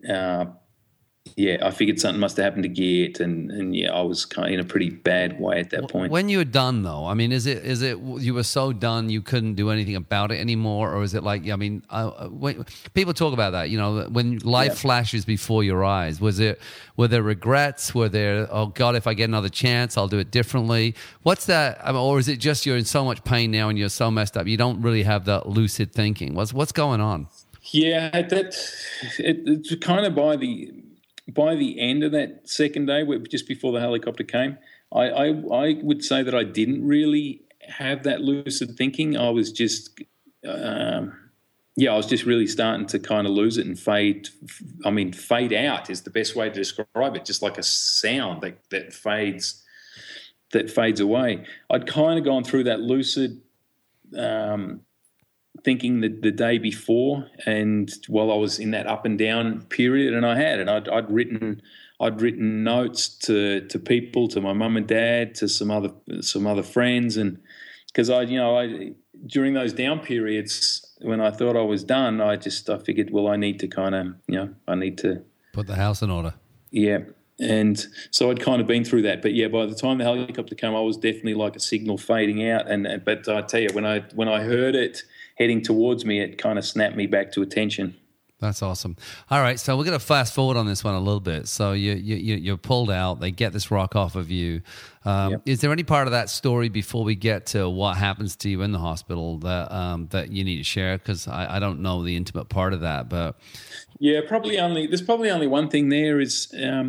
I figured something must have happened to Geert, and I was kind of in a pretty bad way at that point. When you were done, though, is it you were so done you couldn't do anything about it anymore, or is it like, when people talk about that, when life flashes before your eyes, were there regrets? Were there, oh God, if I get another chance, I'll do it differently? What's that? Or is it just you're in so much pain now and you're so messed up, you don't really have that lucid thinking? What's going on? Yeah, it's kind of by the end of that second day, just before the helicopter came, I would say that I didn't really have that lucid thinking. I was just, I was just really starting to kind of lose it and fade. Fade out is the best way to describe it. Just like a sound that fades away. I'd kind of gone through that lucid thinking the day before, and while I was in that up and down period, and I'd written notes to people, to my mum and dad, to some other friends, and because I during those down periods when I thought I was done, I figured, well, I need to kind of I need to put the house in order. Yeah. And so I'd kind of been through that. But yeah, by the time the helicopter came, I was definitely like a signal fading out. But I tell you, when I heard it heading towards me, it kind of snapped me back to attention. That's awesome. All right, so we're going to fast forward on this one a little bit. So you're pulled out. They get this rock off of you. Yep. Is there any part of that story before we get to what happens to you in the hospital that you need to share? Because I don't know the intimate part of that. But yeah, there's probably only one thing there is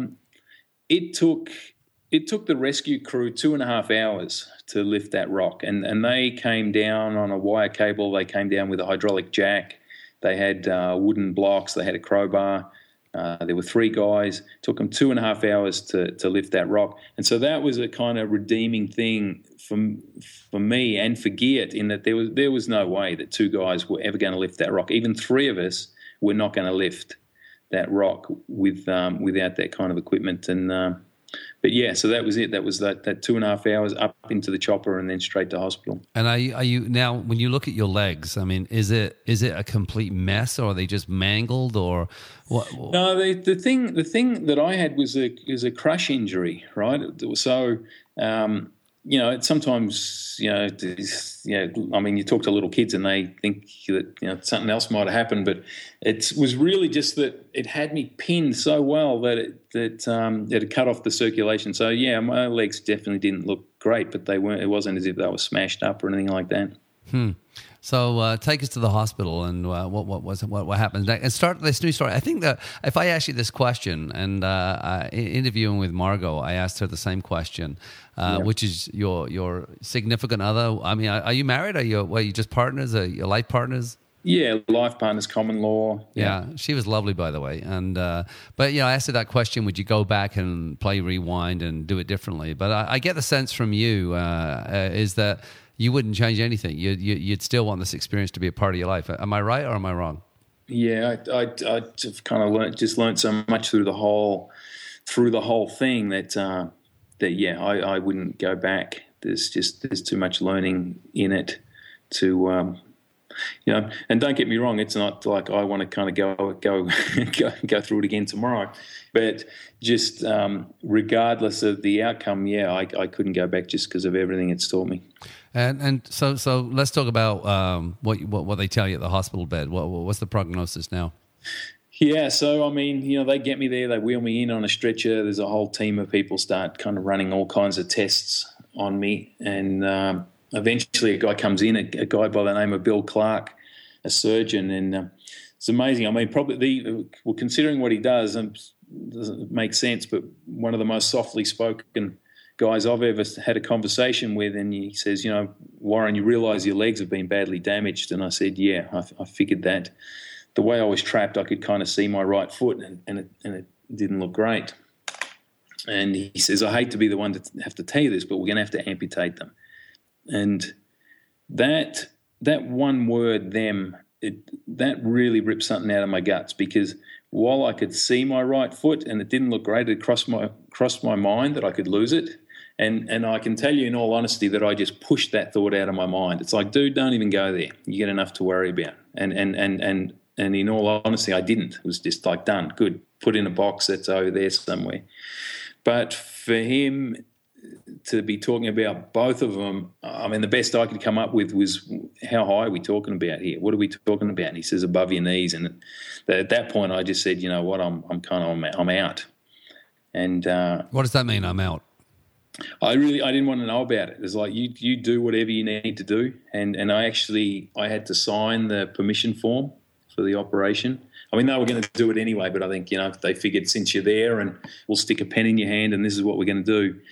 it took the rescue crew 2.5 hours to lift that rock, and they came down on a wire cable. They came down with a hydraulic jack. They had wooden blocks. They had a crowbar. There were 3 guys. It took them 2.5 hours to lift that rock. And so that was a kind of redeeming thing for me and for Geert, in that there was no way that 2 guys were ever going to lift that rock. Even 3 of us were not going to lift that rock without that kind of equipment. And but yeah, so that was it. That was that 2.5 hours up into the chopper and then straight to hospital. And are you now, when you look at your legs, I mean, is it a complete mess, or are they just mangled, or what? No, the thing that I had was a crush injury, right? So it's sometimes I mean, you talk to little kids and they think that something else might have happened, but it was really just that it had me pinned so well that it had cut off the circulation. So yeah, my legs definitely didn't look great, but they weren't. It wasn't as if they were smashed up or anything like that. So take us to the hospital, and what happens next? And start this new story. I think that if I ask you this question, and interviewing with Margot, I asked her the same question, which is your significant other. I mean, are you married? Are you just partners? Are you life partners? Yeah, life partners, common law. Yeah, she was lovely, by the way. And but I asked her that question: would you go back and play Rewind and do it differently? But I get the sense from you is that you wouldn't change anything. You'd still want this experience to be a part of your life. Am I right or am I wrong? Yeah, I kind of learned so much through the whole thing that I wouldn't go back. There's too much learning in it to and don't get me wrong, it's not like I want to kind of go through it again tomorrow, but just regardless of the outcome, I couldn't go back just because of everything it's taught me. And so let's talk about what they tell you at the hospital bed. What's the prognosis now? Yeah, so I mean, they get me there, they wheel me in on a stretcher. There's a whole team of people start kind of running all kinds of tests on me, and eventually a guy comes in, a guy by the name of Bill Clark, a surgeon, and it's amazing. I mean, probably considering what he does, doesn't make sense, but one of the most softly spoken guys I've ever had a conversation with, and he says, Warren, you realise your legs have been badly damaged? And I said, yeah, I figured that. The way I was trapped, I could kind of see my right foot, and it didn't look great. And he says, I hate to be the one to have to tell you this, but we're going to have to amputate them. And that one word, them, that really ripped something out of my guts, because while I could see my right foot and it didn't look great, it crossed my mind that I could lose it. And I can tell you in all honesty that I just pushed that thought out of my mind. It's like, dude, don't even go there. You get enough to worry about. And in all honesty, I didn't. It was just like, done, good, put in a box that's over there somewhere. But for him to be talking about both of them, I mean, the best I could come up with was, how high are we talking about here? What are we talking about? And he says, above your knees. And at that point, I just said, you know what, I'm out. And what does that mean? I'm out. I didn't want to know about it. It's like, you do whatever you need to do. And I had to sign the permission form for the operation. I mean, they were going to do it anyway, but I think, they figured since you're there, and we'll stick a pen in your hand and this is what we're going to do.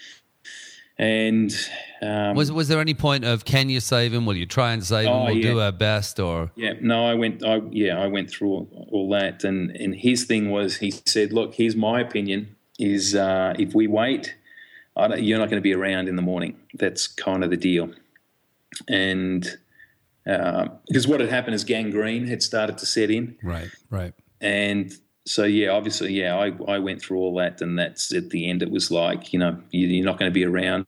And was there any point of, can you save him? Will you try and save him? We'll do our best, or I went through all that, and his thing was, he said, look, here's my opinion: is if we wait, you're not going to be around in the morning. That's kind of the deal. And because what had happened is gangrene had started to set in. Right. And so, obviously, I went through all that, and that's at the end. It was like, you're not going to be around.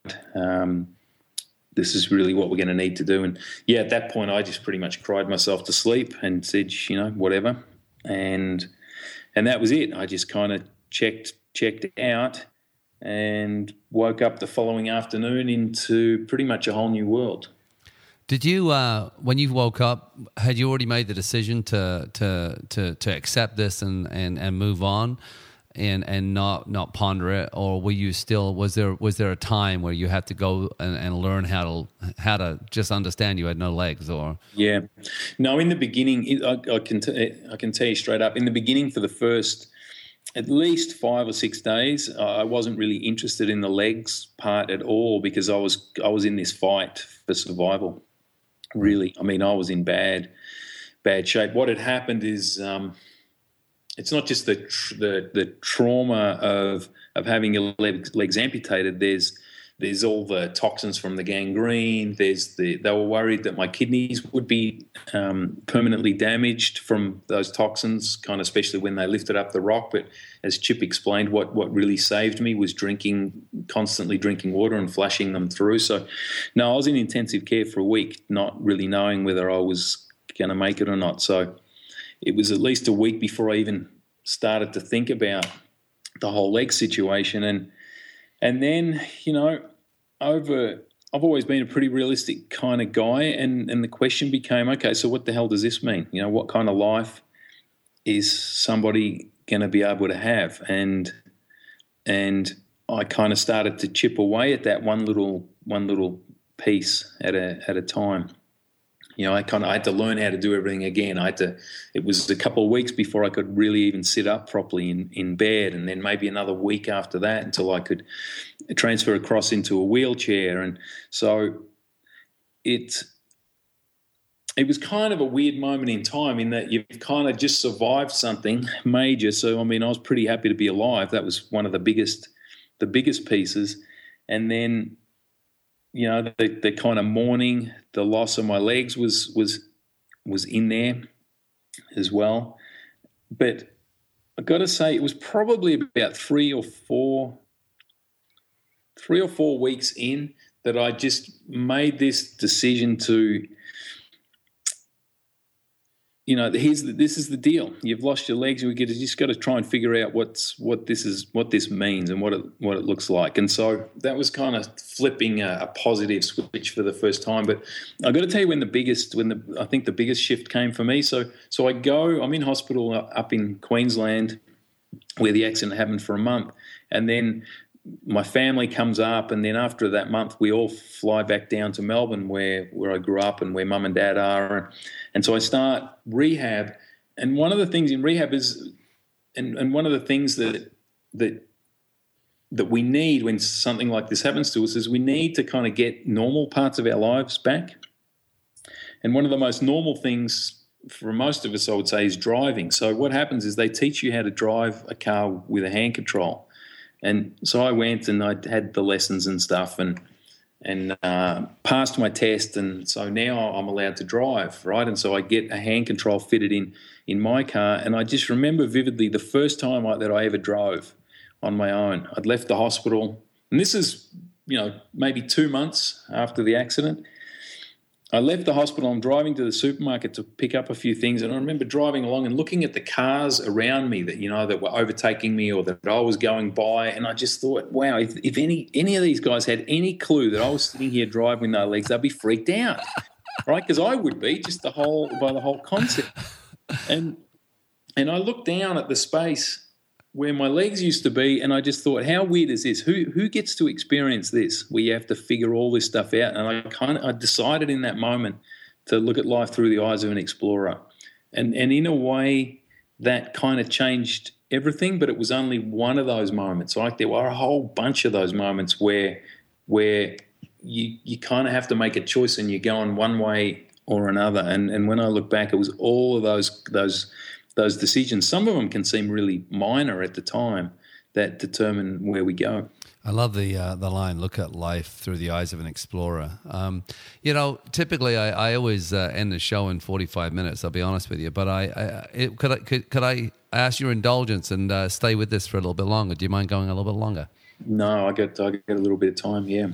This is really what we're going to need to do. And, at that point, I just pretty much cried myself to sleep and said, whatever. And that was it. I just kind of checked checked out, and woke up the following afternoon into pretty much a whole new world. Did you, when you woke up, had you already made the decision to accept this and move on, and not ponder it, or were you still, was there a time where you had to go and learn how to just understand you had no legs? Or Yeah, no. In the beginning, I can tell you straight up. In the beginning, for the first at least 5 or 6 days, I wasn't really interested in the legs part at all, because I was in this fight for survival. Really, I mean, I was in bad shape. What had happened is, it's not just the trauma of having your legs amputated. There's all the toxins from the gangrene. They were worried that my kidneys would be permanently damaged from those toxins, kind of especially when they lifted up the rock. But as Chip explained, what really saved me was constantly drinking water and flushing them through. So, no, I was in intensive care for a week, not really knowing whether I was going to make it or not. So it was at least a week before I even started to think about the whole leg situation. And then, I've always been a pretty realistic kind of guy, and the question became, okay, so what the hell does this mean? What kind of life is somebody going to be able to have? And I kind of started to chip away at that one little piece at a time. I had to learn how to do everything again. It was a couple of weeks before I could really even sit up properly in bed, and then maybe another week after that until I could transfer across into a wheelchair. And so it was kind of a weird moment in time, in that you've kind of just survived something major. So, I mean, I was pretty happy to be alive. That was one of the biggest pieces. And then, the kind of mourning, the loss of my legs was in there as well. But I've got to say, it was probably about 3 or 4 weeks in that I just made this decision to, this is the deal. You've lost your legs. You just got to try and figure out what this means and what it looks like. And so that was kind of flipping a positive switch for the first time. But I got to tell you, I think the biggest shift came for me. So I'm in hospital up in Queensland, where the accident happened, for a month, and then my family comes up, and then after that month, we all fly back down to Melbourne, where I grew up and where Mum and Dad are. And so I start rehab. And one of the things in rehab is, and one of the things that we need when something like this happens to us, is we need to kind of get normal parts of our lives back. And one of the most normal things for most of us, I would say, is driving. So what happens is they teach you how to drive a car with a hand control. And so I went and I had the lessons and stuff, and passed my test, and so now I'm allowed to drive, right? And so I get a hand control fitted in my car, and I just remember vividly the first time that I ever drove on my own. I'd left the hospital, and this is, maybe 2 months after the accident. I left the hospital. I'm driving to the supermarket to pick up a few things, and I remember driving along and looking at the cars around me that were overtaking me or that I was going by, and I just thought, wow, if any of these guys had any clue that I was sitting here driving with no legs, they'd be freaked out, right? Because I would be, just by the whole concept. And I looked down at the space where my legs used to be, and I just thought, how weird is this? Who gets to experience this, where you have to figure all this stuff out? And I decided in that moment to look at life through the eyes of an explorer. And in a way, that kind of changed everything, but it was only one of those moments. Like, there were a whole bunch of those moments where you kind of have to make a choice, and you're going one way or another. And when I look back, it was all of those decisions. Some of them can seem really minor at the time, that determine where we go. I love the line, look at life through the eyes of an explorer. Typically I always end the show in 45 minutes, I'll be honest with you, but could I ask your indulgence and stay with this for a little bit longer? Do you mind going a little bit longer? No, I got a little bit of time, yeah.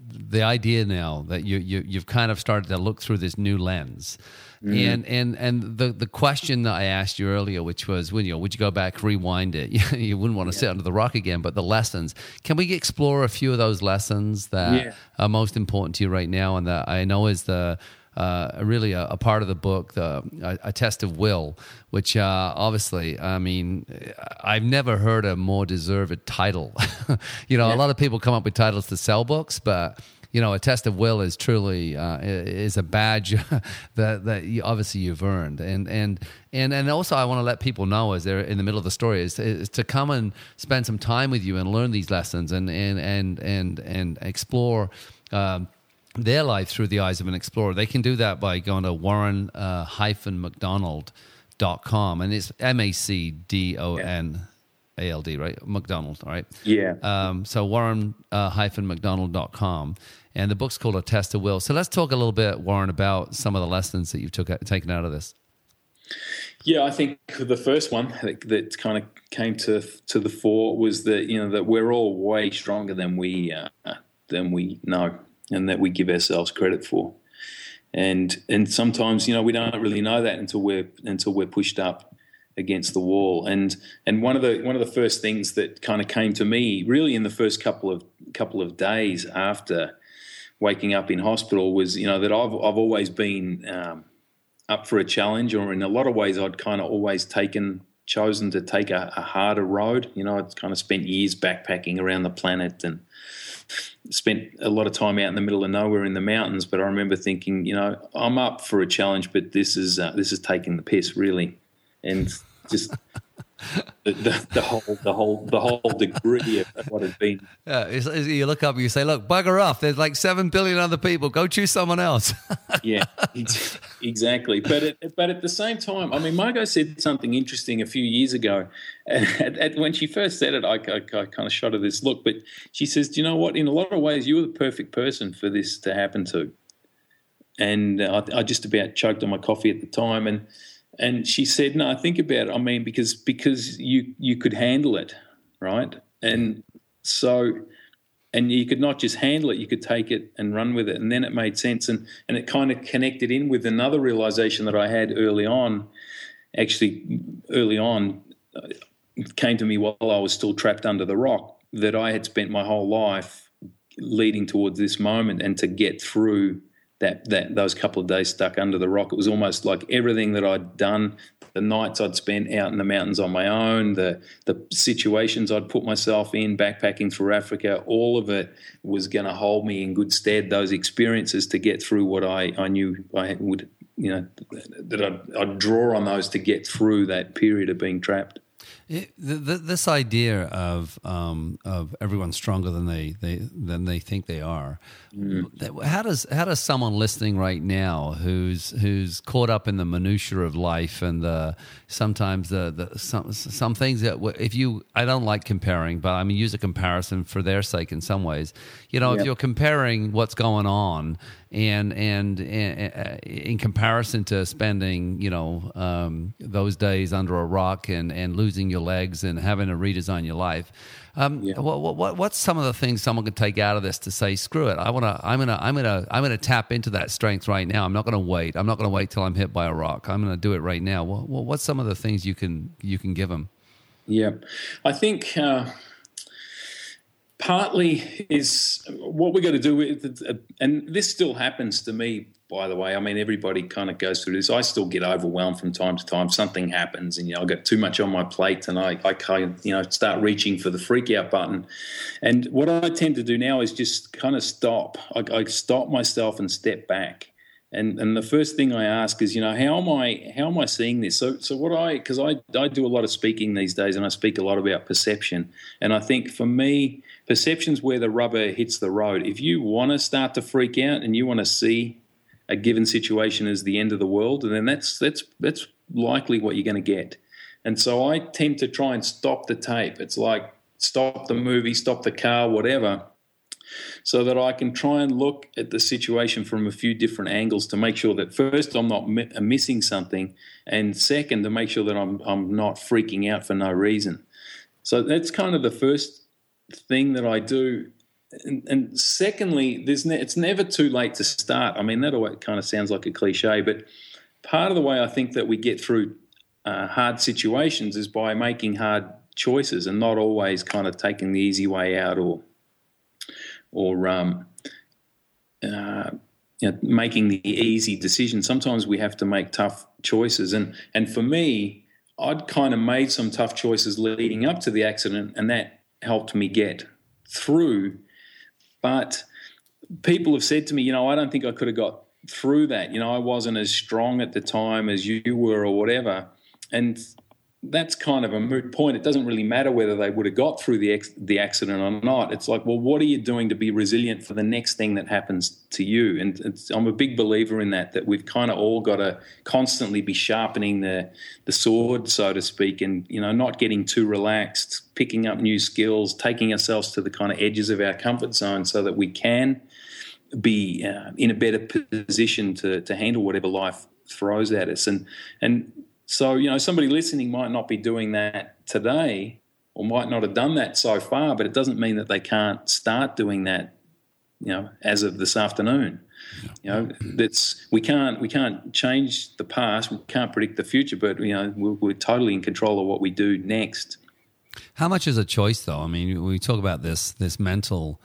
the idea now that you've kind of started to look through this new lens. And the question that I asked you earlier, which was, would you go back, rewind it? You wouldn't want to sit under the rock again, but the lessons. Can we explore a few of those lessons that are most important to you right now, and that I know is really a part of the book, A Test of Will, which obviously, I mean, I've never heard a more deserved title. A lot of people come up with titles to sell books, but A Test of Will is truly is a badge that obviously you've earned, and also I want to let people know, as they're in the middle of the story, is to come and spend some time with you and learn these lessons and explore their life through the eyes of an explorer. They can do that by going to Warren-McDonald.com, and it's MacDonald, right? McDonald, right? Yeah. So Warren-McDonald.com, and the book's called A Test of Will. So let's talk a little bit, Warren, about some of the lessons that you've taken out of this. Yeah, I think the first one that kind of came to the fore was that that we're all way stronger than we know, and that we give ourselves credit for, and sometimes we don't really know that until we're pushed up against the wall. And one of the first things that kind of came to me really in the first couple of days after waking up in hospital was that I've always been up for a challenge, or in a lot of ways I'd kind of always chosen to take a harder road. I'd kind of spent years backpacking around the planet and spent a lot of time out in the middle of nowhere in the mountains. But I remember thinking, I'm up for a challenge, but this is taking the piss, really. And just the whole degree of what had been. Yeah, you look up and you say, "Look, bugger off! There's like 7 billion other people. Go choose someone else." Yeah, exactly. But at the same time, I mean, Margot said something interesting a few years ago. When she first said it, I kind of shot her this look. But she says, "Do you know what? In a lot of ways, you were the perfect person for this to happen to." And I just about choked on my coffee at the time. And she said, "No, think about it. I mean, because you could handle it, right? And you could not just handle it, you could take it and run with it." And then it made sense, and it kind of connected in with another realization that I had early on. Actually, early on, it came to me while I was still trapped under the rock, that I had spent my whole life leading towards this moment, and to get through those couple of days stuck under the rock, it was almost like everything that I'd done, the nights I'd spent out in the mountains on my own, the situations I'd put myself in, backpacking through Africa, all of it was going to hold me in good stead, those experiences, to get through what I knew I would, that I'd draw on those to get through that period of being trapped. This idea of everyone stronger than they think they are. How does someone listening right now who's caught up in the minutiae of life and sometimes some things that I don't like comparing, but I mean use a comparison for their sake in some ways. If you're comparing what's going on and in comparison to spending those days under a rock and losing your legs and having to redesign your life, what's some of the things someone could take out of this to say, screw it, I'm gonna tap into that strength right now. I'm not gonna wait till I'm hit by a rock. I'm gonna do it right now. What's some of the things you can give them? Yeah, I think partly is what we got to do with, and this still happens to me, by the way. I mean, everybody kind of goes through this. I still get overwhelmed from time to time. Something happens and, I got too much on my plate and I kind of, start reaching for the freak out button. And what I tend to do now is just kind of stop. I stop myself and step back. And the first thing I ask is, how am I seeing this? So because I do a lot of speaking these days, and I speak a lot about perception. And I think for me, perception's where the rubber hits the road. If you want to start to freak out and you want to see a given situation as the end of the world, and then that's likely what you're going to get. And so I tend to try and stop the tape. It's like stop the movie, stop the car, whatever, so that I can try and look at the situation from a few different angles to make sure that first I'm not missing something, and second to make sure that I'm not freaking out for no reason. So that's kind of the first thing that I do. and secondly, it's never too late to start. I mean, that always kind of sounds like a cliche, but part of the way I think that we get through hard situations is by making hard choices and not always kind of taking the easy way out or making the easy decision. Sometimes we have to make tough choices, and for me, I'd kind of made some tough choices leading up to the accident, and that helped me get through. But people have said to me, I don't think I could have got through that. I wasn't as strong at the time as you were or whatever. And that's kind of a moot point. It doesn't really matter whether they would have got through the accident or not. It's like, well, what are you doing to be resilient for the next thing that happens to you? And I'm a big believer in that we've kind of all got to constantly be sharpening the sword, so to speak, and, not getting too relaxed, picking up new skills, taking ourselves to the kind of edges of our comfort zone so that we can be in a better position to handle whatever life throws at us. And so, somebody listening might not be doing that today or might not have done that so far, but it doesn't mean that they can't start doing that, as of this afternoon. We can't change the past, we can't predict the future, but, we're totally in control of what we do next. How much is a choice, though? I mean, we talk about this mental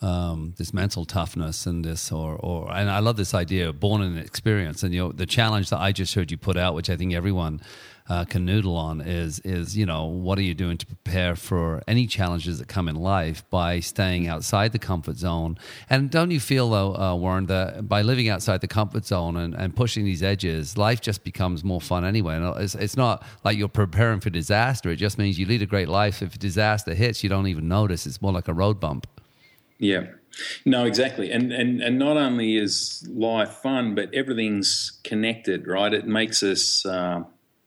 toughness and and I love this idea of born in experience. And the challenge that I just heard you put out, which I think everyone can noodle on, is what are you doing to prepare for any challenges that come in life by staying outside the comfort zone? And don't you feel, though, Warren, that by living outside the comfort zone and pushing these edges, life just becomes more fun anyway? And it's not like you're preparing for disaster. It just means you lead a great life. If disaster hits, you don't even notice. It's more like a road bump. Yeah, no, exactly. And not only is life fun, but everything's connected, right? It makes us, I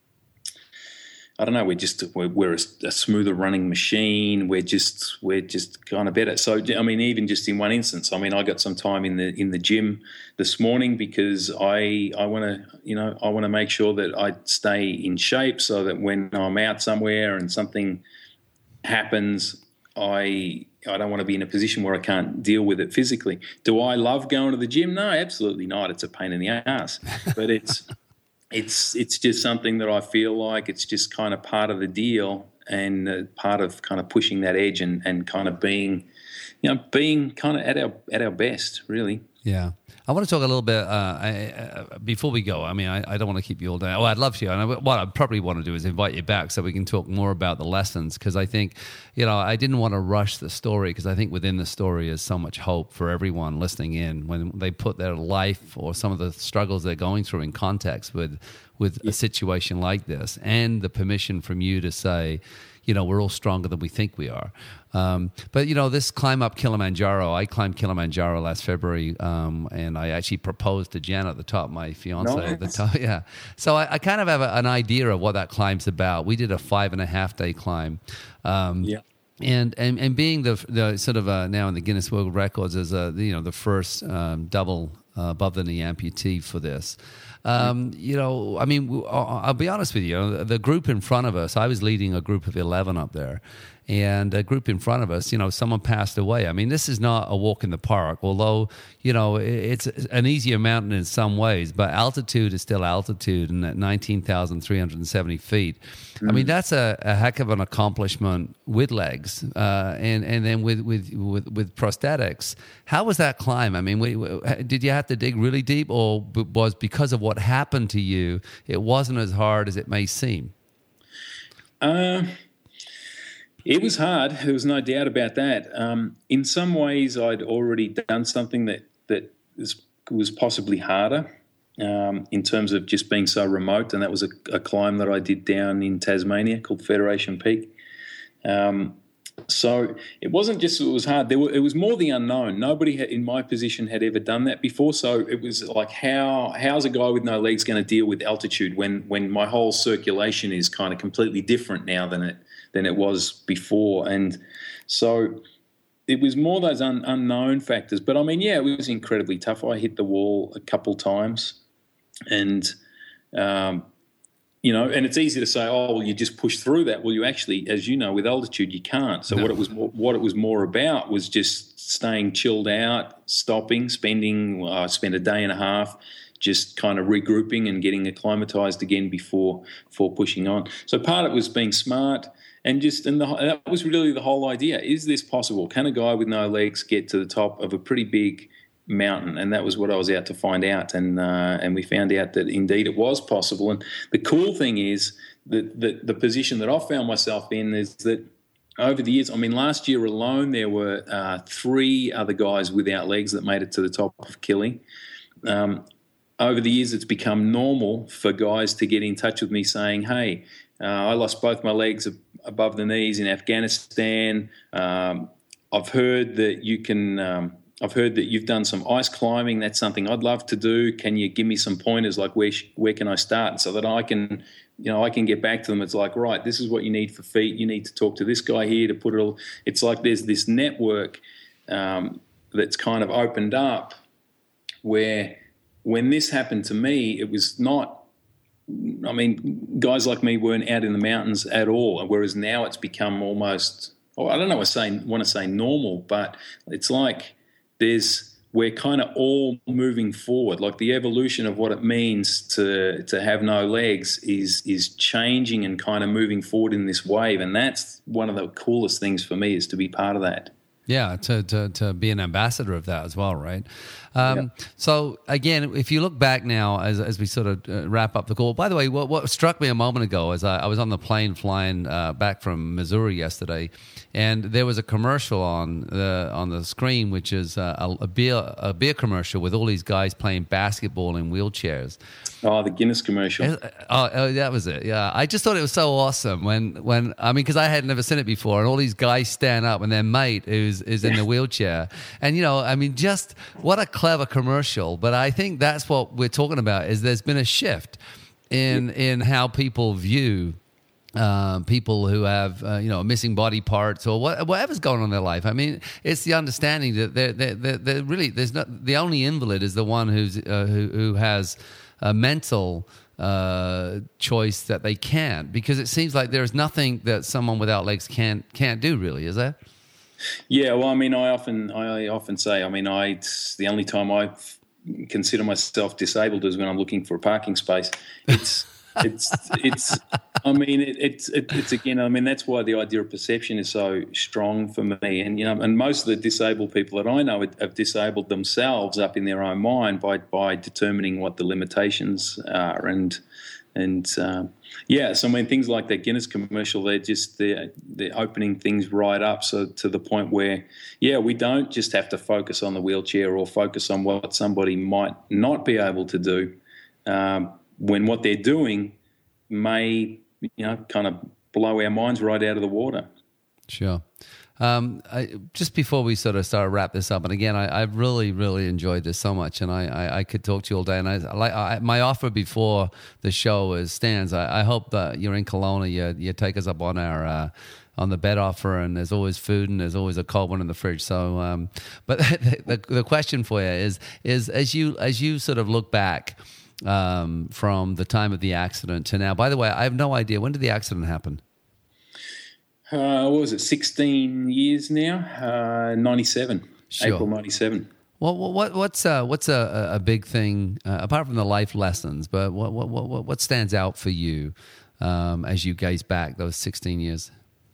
don't know, we're a smoother running machine. We're just kind of better. So, I mean, even just in one instance, I mean, I got some time in the gym this morning because I want to make sure that I stay in shape so that when I'm out somewhere and something happens, I don't want to be in a position where I can't deal with it physically. Do I love going to the gym? No, absolutely not. It's a pain in the ass. But it's just something that I feel like it's just kind of part of the deal and part of kind of pushing that edge and kind of being kind of at our best, really. Yeah. I want to talk a little bit before we go. I mean, I don't want to keep you all day. Oh, I'd love to. And what I probably want to do is invite you back so we can talk more about the lessons, because I think, I didn't want to rush the story, because I think within the story is so much hope for everyone listening in when they put their life or some of the struggles they're going through in context with a situation like this, and the permission from you to say, we're all stronger than we think we are. But this climb up Kilimanjaro, I climbed Kilimanjaro last February, and I actually proposed to Jen at the top, my fiance at the top. Yeah. So I kind of have an idea of what that climb's about. We did a 5.5 day climb. And being the sort of now in the Guinness World Records as the first double above the knee amputee for this. I mean, I'll be honest with you. The group in front of us, I was leading a group of 11 up there, and a group in front of us, someone passed away. I mean, this is not a walk in the park, although, it's an easier mountain in some ways, but altitude is still altitude, and at 19,370 feet. I mean, that's a heck of an accomplishment with legs, and then with prosthetics. How was that climb? I mean, did you have to dig really deep, or was because of what happened to you, it wasn't as hard as it may seem? It was hard. There was no doubt about that. In some ways, I'd already done something that was possibly harder in terms of just being so remote, and that was a climb that I did down in Tasmania called Federation Peak. So it wasn't just it was hard. It was more the unknown. Nobody in my position had ever done that before. So it was like, how's a guy with no legs going to deal with altitude when my whole circulation is kind of completely different now than it was before? And so it was more those unknown factors. But I mean, yeah, it was incredibly tough. I hit the wall a couple times, and and it's easy to say, oh, well, you just push through that. Well, you actually, as you know, with altitude, you can't. So No. what it was more about was just staying chilled out, stopping, spend a day and a half, just kind of regrouping and getting acclimatized again before pushing on. So part of it was being smart, and that was really the whole idea. Is this possible? Can a guy with no legs get to the top of a pretty big mountain? And that was what I was out to find out, and we found out that indeed it was possible. And the cool thing is that the position that I found myself in is that over the years, I mean, last year alone there were 3 other guys without legs that made it to the top of Kili. Over the years, it's become normal for guys to get in touch with me saying, hey, I lost both my legs above the knees in Afghanistan. I've heard that you can. I've heard that you've done some ice climbing. That's something I'd love to do. Can you give me some pointers, like where can I start, so that I can, I can get back to them. It's like, right, this is what you need for feet. You need to talk to this guy here to put it all. It's like there's this network that's kind of opened up where when this happened to me, it was not. I mean, guys like me weren't out in the mountains at all, whereas now it's become almost, I don't know, want to say normal, but it's like we're kind of all moving forward. Like the evolution of what it means to have no legs is changing and kind of moving forward in this wave, and that's one of the coolest things for me, is to be part of that. Yeah, to be an ambassador of that as well, right? Yeah. So again, if you look back now, as we sort of wrap up the call. By the way, what struck me a moment ago is I was on the plane flying back from Missouri yesterday, and there was a commercial on the screen, which is a beer commercial with all these guys playing basketball in wheelchairs. Oh, the Guinness commercial. Oh, that was it. Yeah, I just thought it was so awesome when I mean, because I had never seen it before, and all these guys stand up, and their mate is in the wheelchair, and I mean, just what a clever commercial. But I think that's what we're talking about. Is there's been a shift in how people view people who have missing body parts or whatever's going on in their life. I mean, it's the understanding that they're really, there's not, the only invalid is the one who has a mental choice that they can't, because it seems like there's nothing that someone without legs can't do, really, is there? Yeah, well, I mean, I often say, I mean, the only time I consider myself disabled is when I'm looking for a parking space. It's I mean, it's again, I mean, that's why the idea of perception is so strong for me. And, and most of the disabled people that I know have disabled themselves up in their own mind by determining what the limitations are. Yeah, so I mean, things like that Guinness commercial, they're opening things right up, so to the point where, yeah, we don't just have to focus on the wheelchair or focus on what somebody might not be able to do, when what they're doing may, kind of blow our minds right out of the water. Sure. Just before we sort of start to wrap this up, and again, I really, really enjoyed this so much, and I could talk to you all day. And my offer before the show stands. I hope that you're in Kelowna, you take us up on our on the bed offer, and there's always food and there's always a cold one in the fridge. So, but the question for you is as you sort of look back from the time of the accident to now. By the way, I have no idea, when did the accident happen? What was it, 16 years now? 97, sure. April 97. Well, what's a big thing, apart from the life lessons, but what stands out for you as you gaze back those 16 years?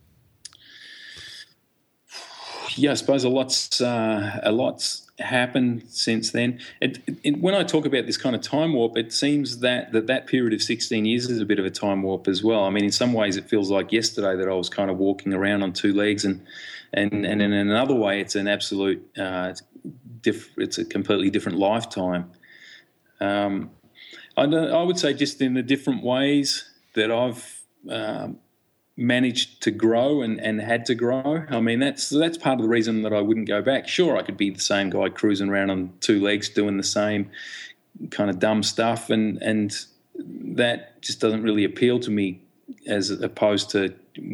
Yeah, I suppose a lot's happened since then. When I talk about this kind of time warp, it seems that period of 16 years is a bit of a time warp as well. I mean, in some ways, it feels like yesterday that I was kind of walking around on two legs, and in another way, it's an absolute, it's a completely different lifetime. I would say just in the different ways that I've managed to grow and had to grow. I mean, that's part of the reason that I wouldn't go back. Sure, I could be the same guy cruising around on two legs doing the same kind of dumb stuff, and that just doesn't really appeal to me, as opposed to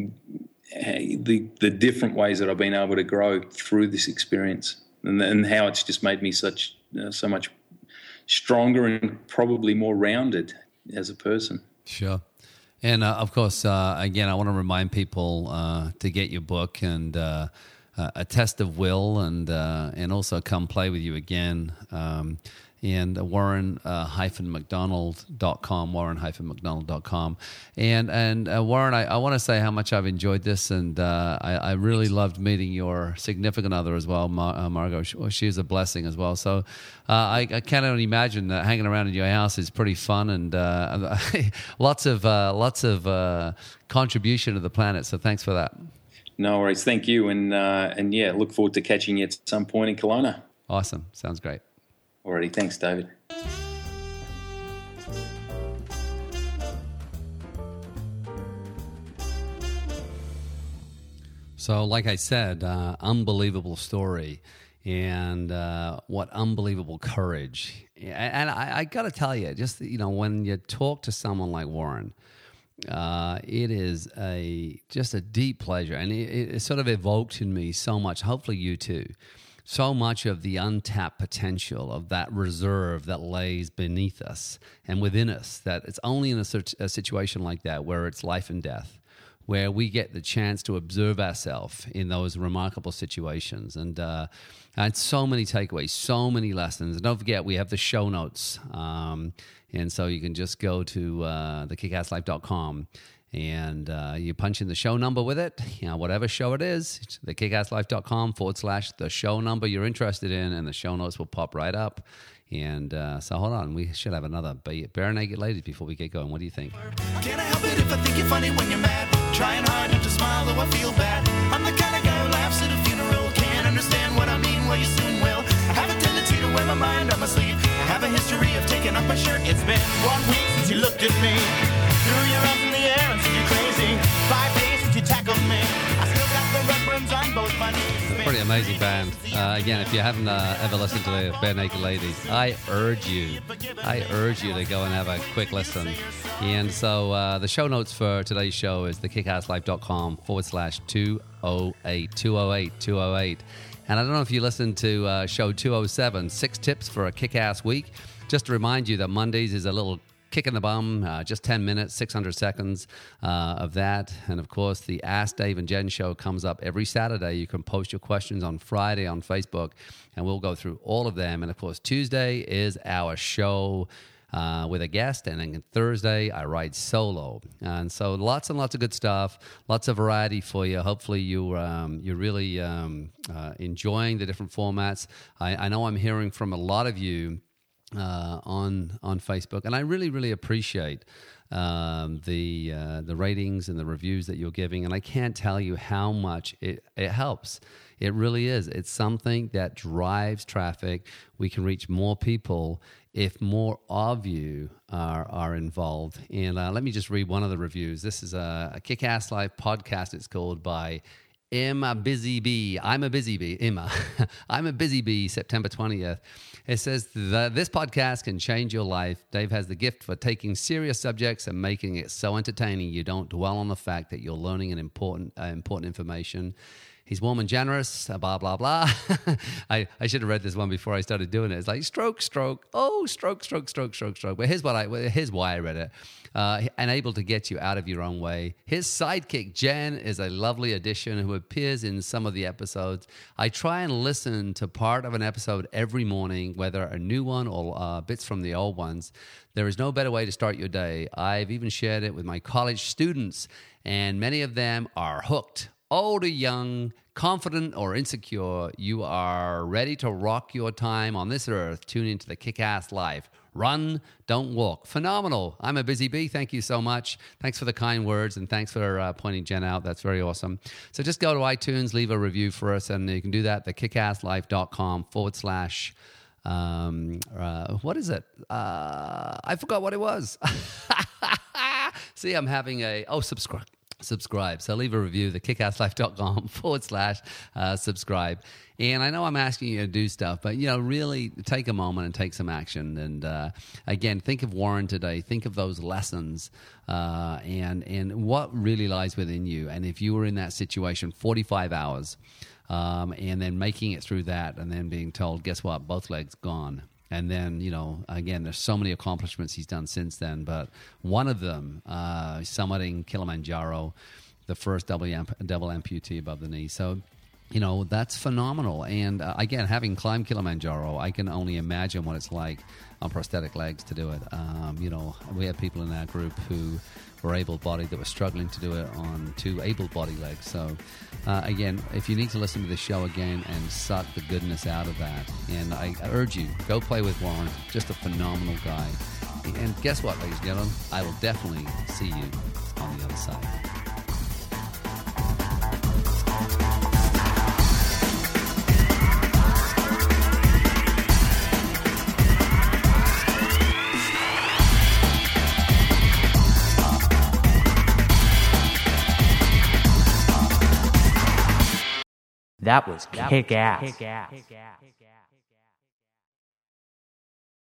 the different ways that I've been able to grow through this experience, and how it's just made me so much stronger and probably more rounded as a person. Sure. And of course, again, I want to remind people to get your book and A Test of Will, and also come play with you again. And Warren-McDonald.com, Warren-McDonald.com. And Warren, I want to say how much I've enjoyed this, and I really loved meeting your significant other as well, Margot. She's a blessing as well. So I can't only imagine that hanging around in your house is pretty fun, and lots of contribution to the planet. So thanks for that. No worries. Thank you. And yeah, look forward to catching you at some point in Kelowna. Awesome. Sounds great. Alrighty. Thanks, David. So, like I said, unbelievable story, and what unbelievable courage. And I got to tell you, just, when you talk to someone like Warren, it is just a deep pleasure, and it sort of evoked in me so much, hopefully you too, so much of the untapped potential of that reserve that lays beneath us and within us, that it's only in a situation like that where it's life and death, where we get the chance to observe ourselves in those remarkable situations. And so many takeaways, so many lessons. And don't forget, we have the show notes. And so you can just go to thekickasslife.com and you punch in the show number with it, whatever show it is, thekickasslife.com/the show number you're interested in, and the show notes will pop right up. And so hold on, we should have another Bare Naked Ladies before we get going. What do you think? Can't I help it if I think you're funny when you're mad? Trying hard not to smile, though I feel bad. I'm the kind of guy who laughs at a funeral. Can't understand what I mean, well, you soon will. I have a tendency to wear my mind on my sleeve. I have a history of taking off my shirt. It's been 1 week since you looked at me. Threw your arms in the air and said you're crazy. 5 days since you tackled me. I still got the red burns on both my knees. Pretty amazing band. Again, if you haven't ever listened to the Bare Naked Ladies, I urge you to go and have a quick listen. And so the show notes for today's show is thekickasslife.com/208. And I don't know if you listened to show 207, 6 Tips for a Kick-Ass Week. Just to remind you that Mondays is a little kick in the bum, just 10 minutes, 600 seconds of that. And of course, the Ask Dave and Jen show comes up every Saturday. You can post your questions on Friday on Facebook, and we'll go through all of them. And of course, Tuesday is our show with a guest, and then Thursday I ride solo. And so lots and lots of good stuff, lots of variety for you. Hopefully you're really enjoying the different formats. I know I'm hearing from a lot of you on Facebook, and I really appreciate the ratings and the reviews that you're giving, and I can't tell you how much it helps. It really is. It's something that drives traffic. We can reach more people if more of you are involved. And let me just read one of the reviews. This is a Kick-Ass Life podcast. It's called by Emma Busy Bee. I'm a busy bee. Emma. I'm a busy bee, September 20th. It says, this podcast can change your life. Dave has the gift for taking serious subjects and making it so entertaining you don't dwell on the fact that you're learning an important information. He's warm and generous, blah, blah, blah. I should have read this one before I started doing it. It's like stroke, stroke. Oh, stroke, stroke, stroke, stroke, stroke. But here's why I read it. And able to get you out of your own way. His sidekick, Jen, is a lovely addition who appears in some of the episodes. I try and listen to part of an episode every morning, whether a new one or bits from the old ones. There is no better way to start your day. I've even shared it with my college students, and many of them are hooked. Old or young, confident or insecure, you are ready to rock your time on this earth. Tune into the Kick-Ass Life. Run, don't walk. Phenomenal. I'm a busy bee. Thank you so much. Thanks for the kind words, and thanks for pointing Jen out. That's very awesome. So just go to iTunes, leave a review for us, and you can do that at thekickasslife.com/ what is it? I forgot what it was. See, I'm having subscribe. So leave a review, thekickasslife.com / subscribe. And I know I'm asking you to do stuff, but, really take a moment and take some action. And again, think of Warren today. Think of those lessons and what really lies within you. And if you were in that situation, 45 hours, and then making it through that and then being told, guess what, both legs gone. And then, again, there's so many accomplishments he's done since then. But one of them, summiting Kilimanjaro, the first double amputee above the knee. So, that's phenomenal. And again, having climbed Kilimanjaro, I can only imagine what it's like on prosthetic legs to do it. We had people in our group who were able-bodied that were struggling to do it on 2 able-bodied legs. So, again, if you need to listen to the show again and suck the goodness out of that, and I urge you, go play with Warren. Just a phenomenal guy. And guess what, ladies and gentlemen? I will definitely see you on the other side. That was kick-ass.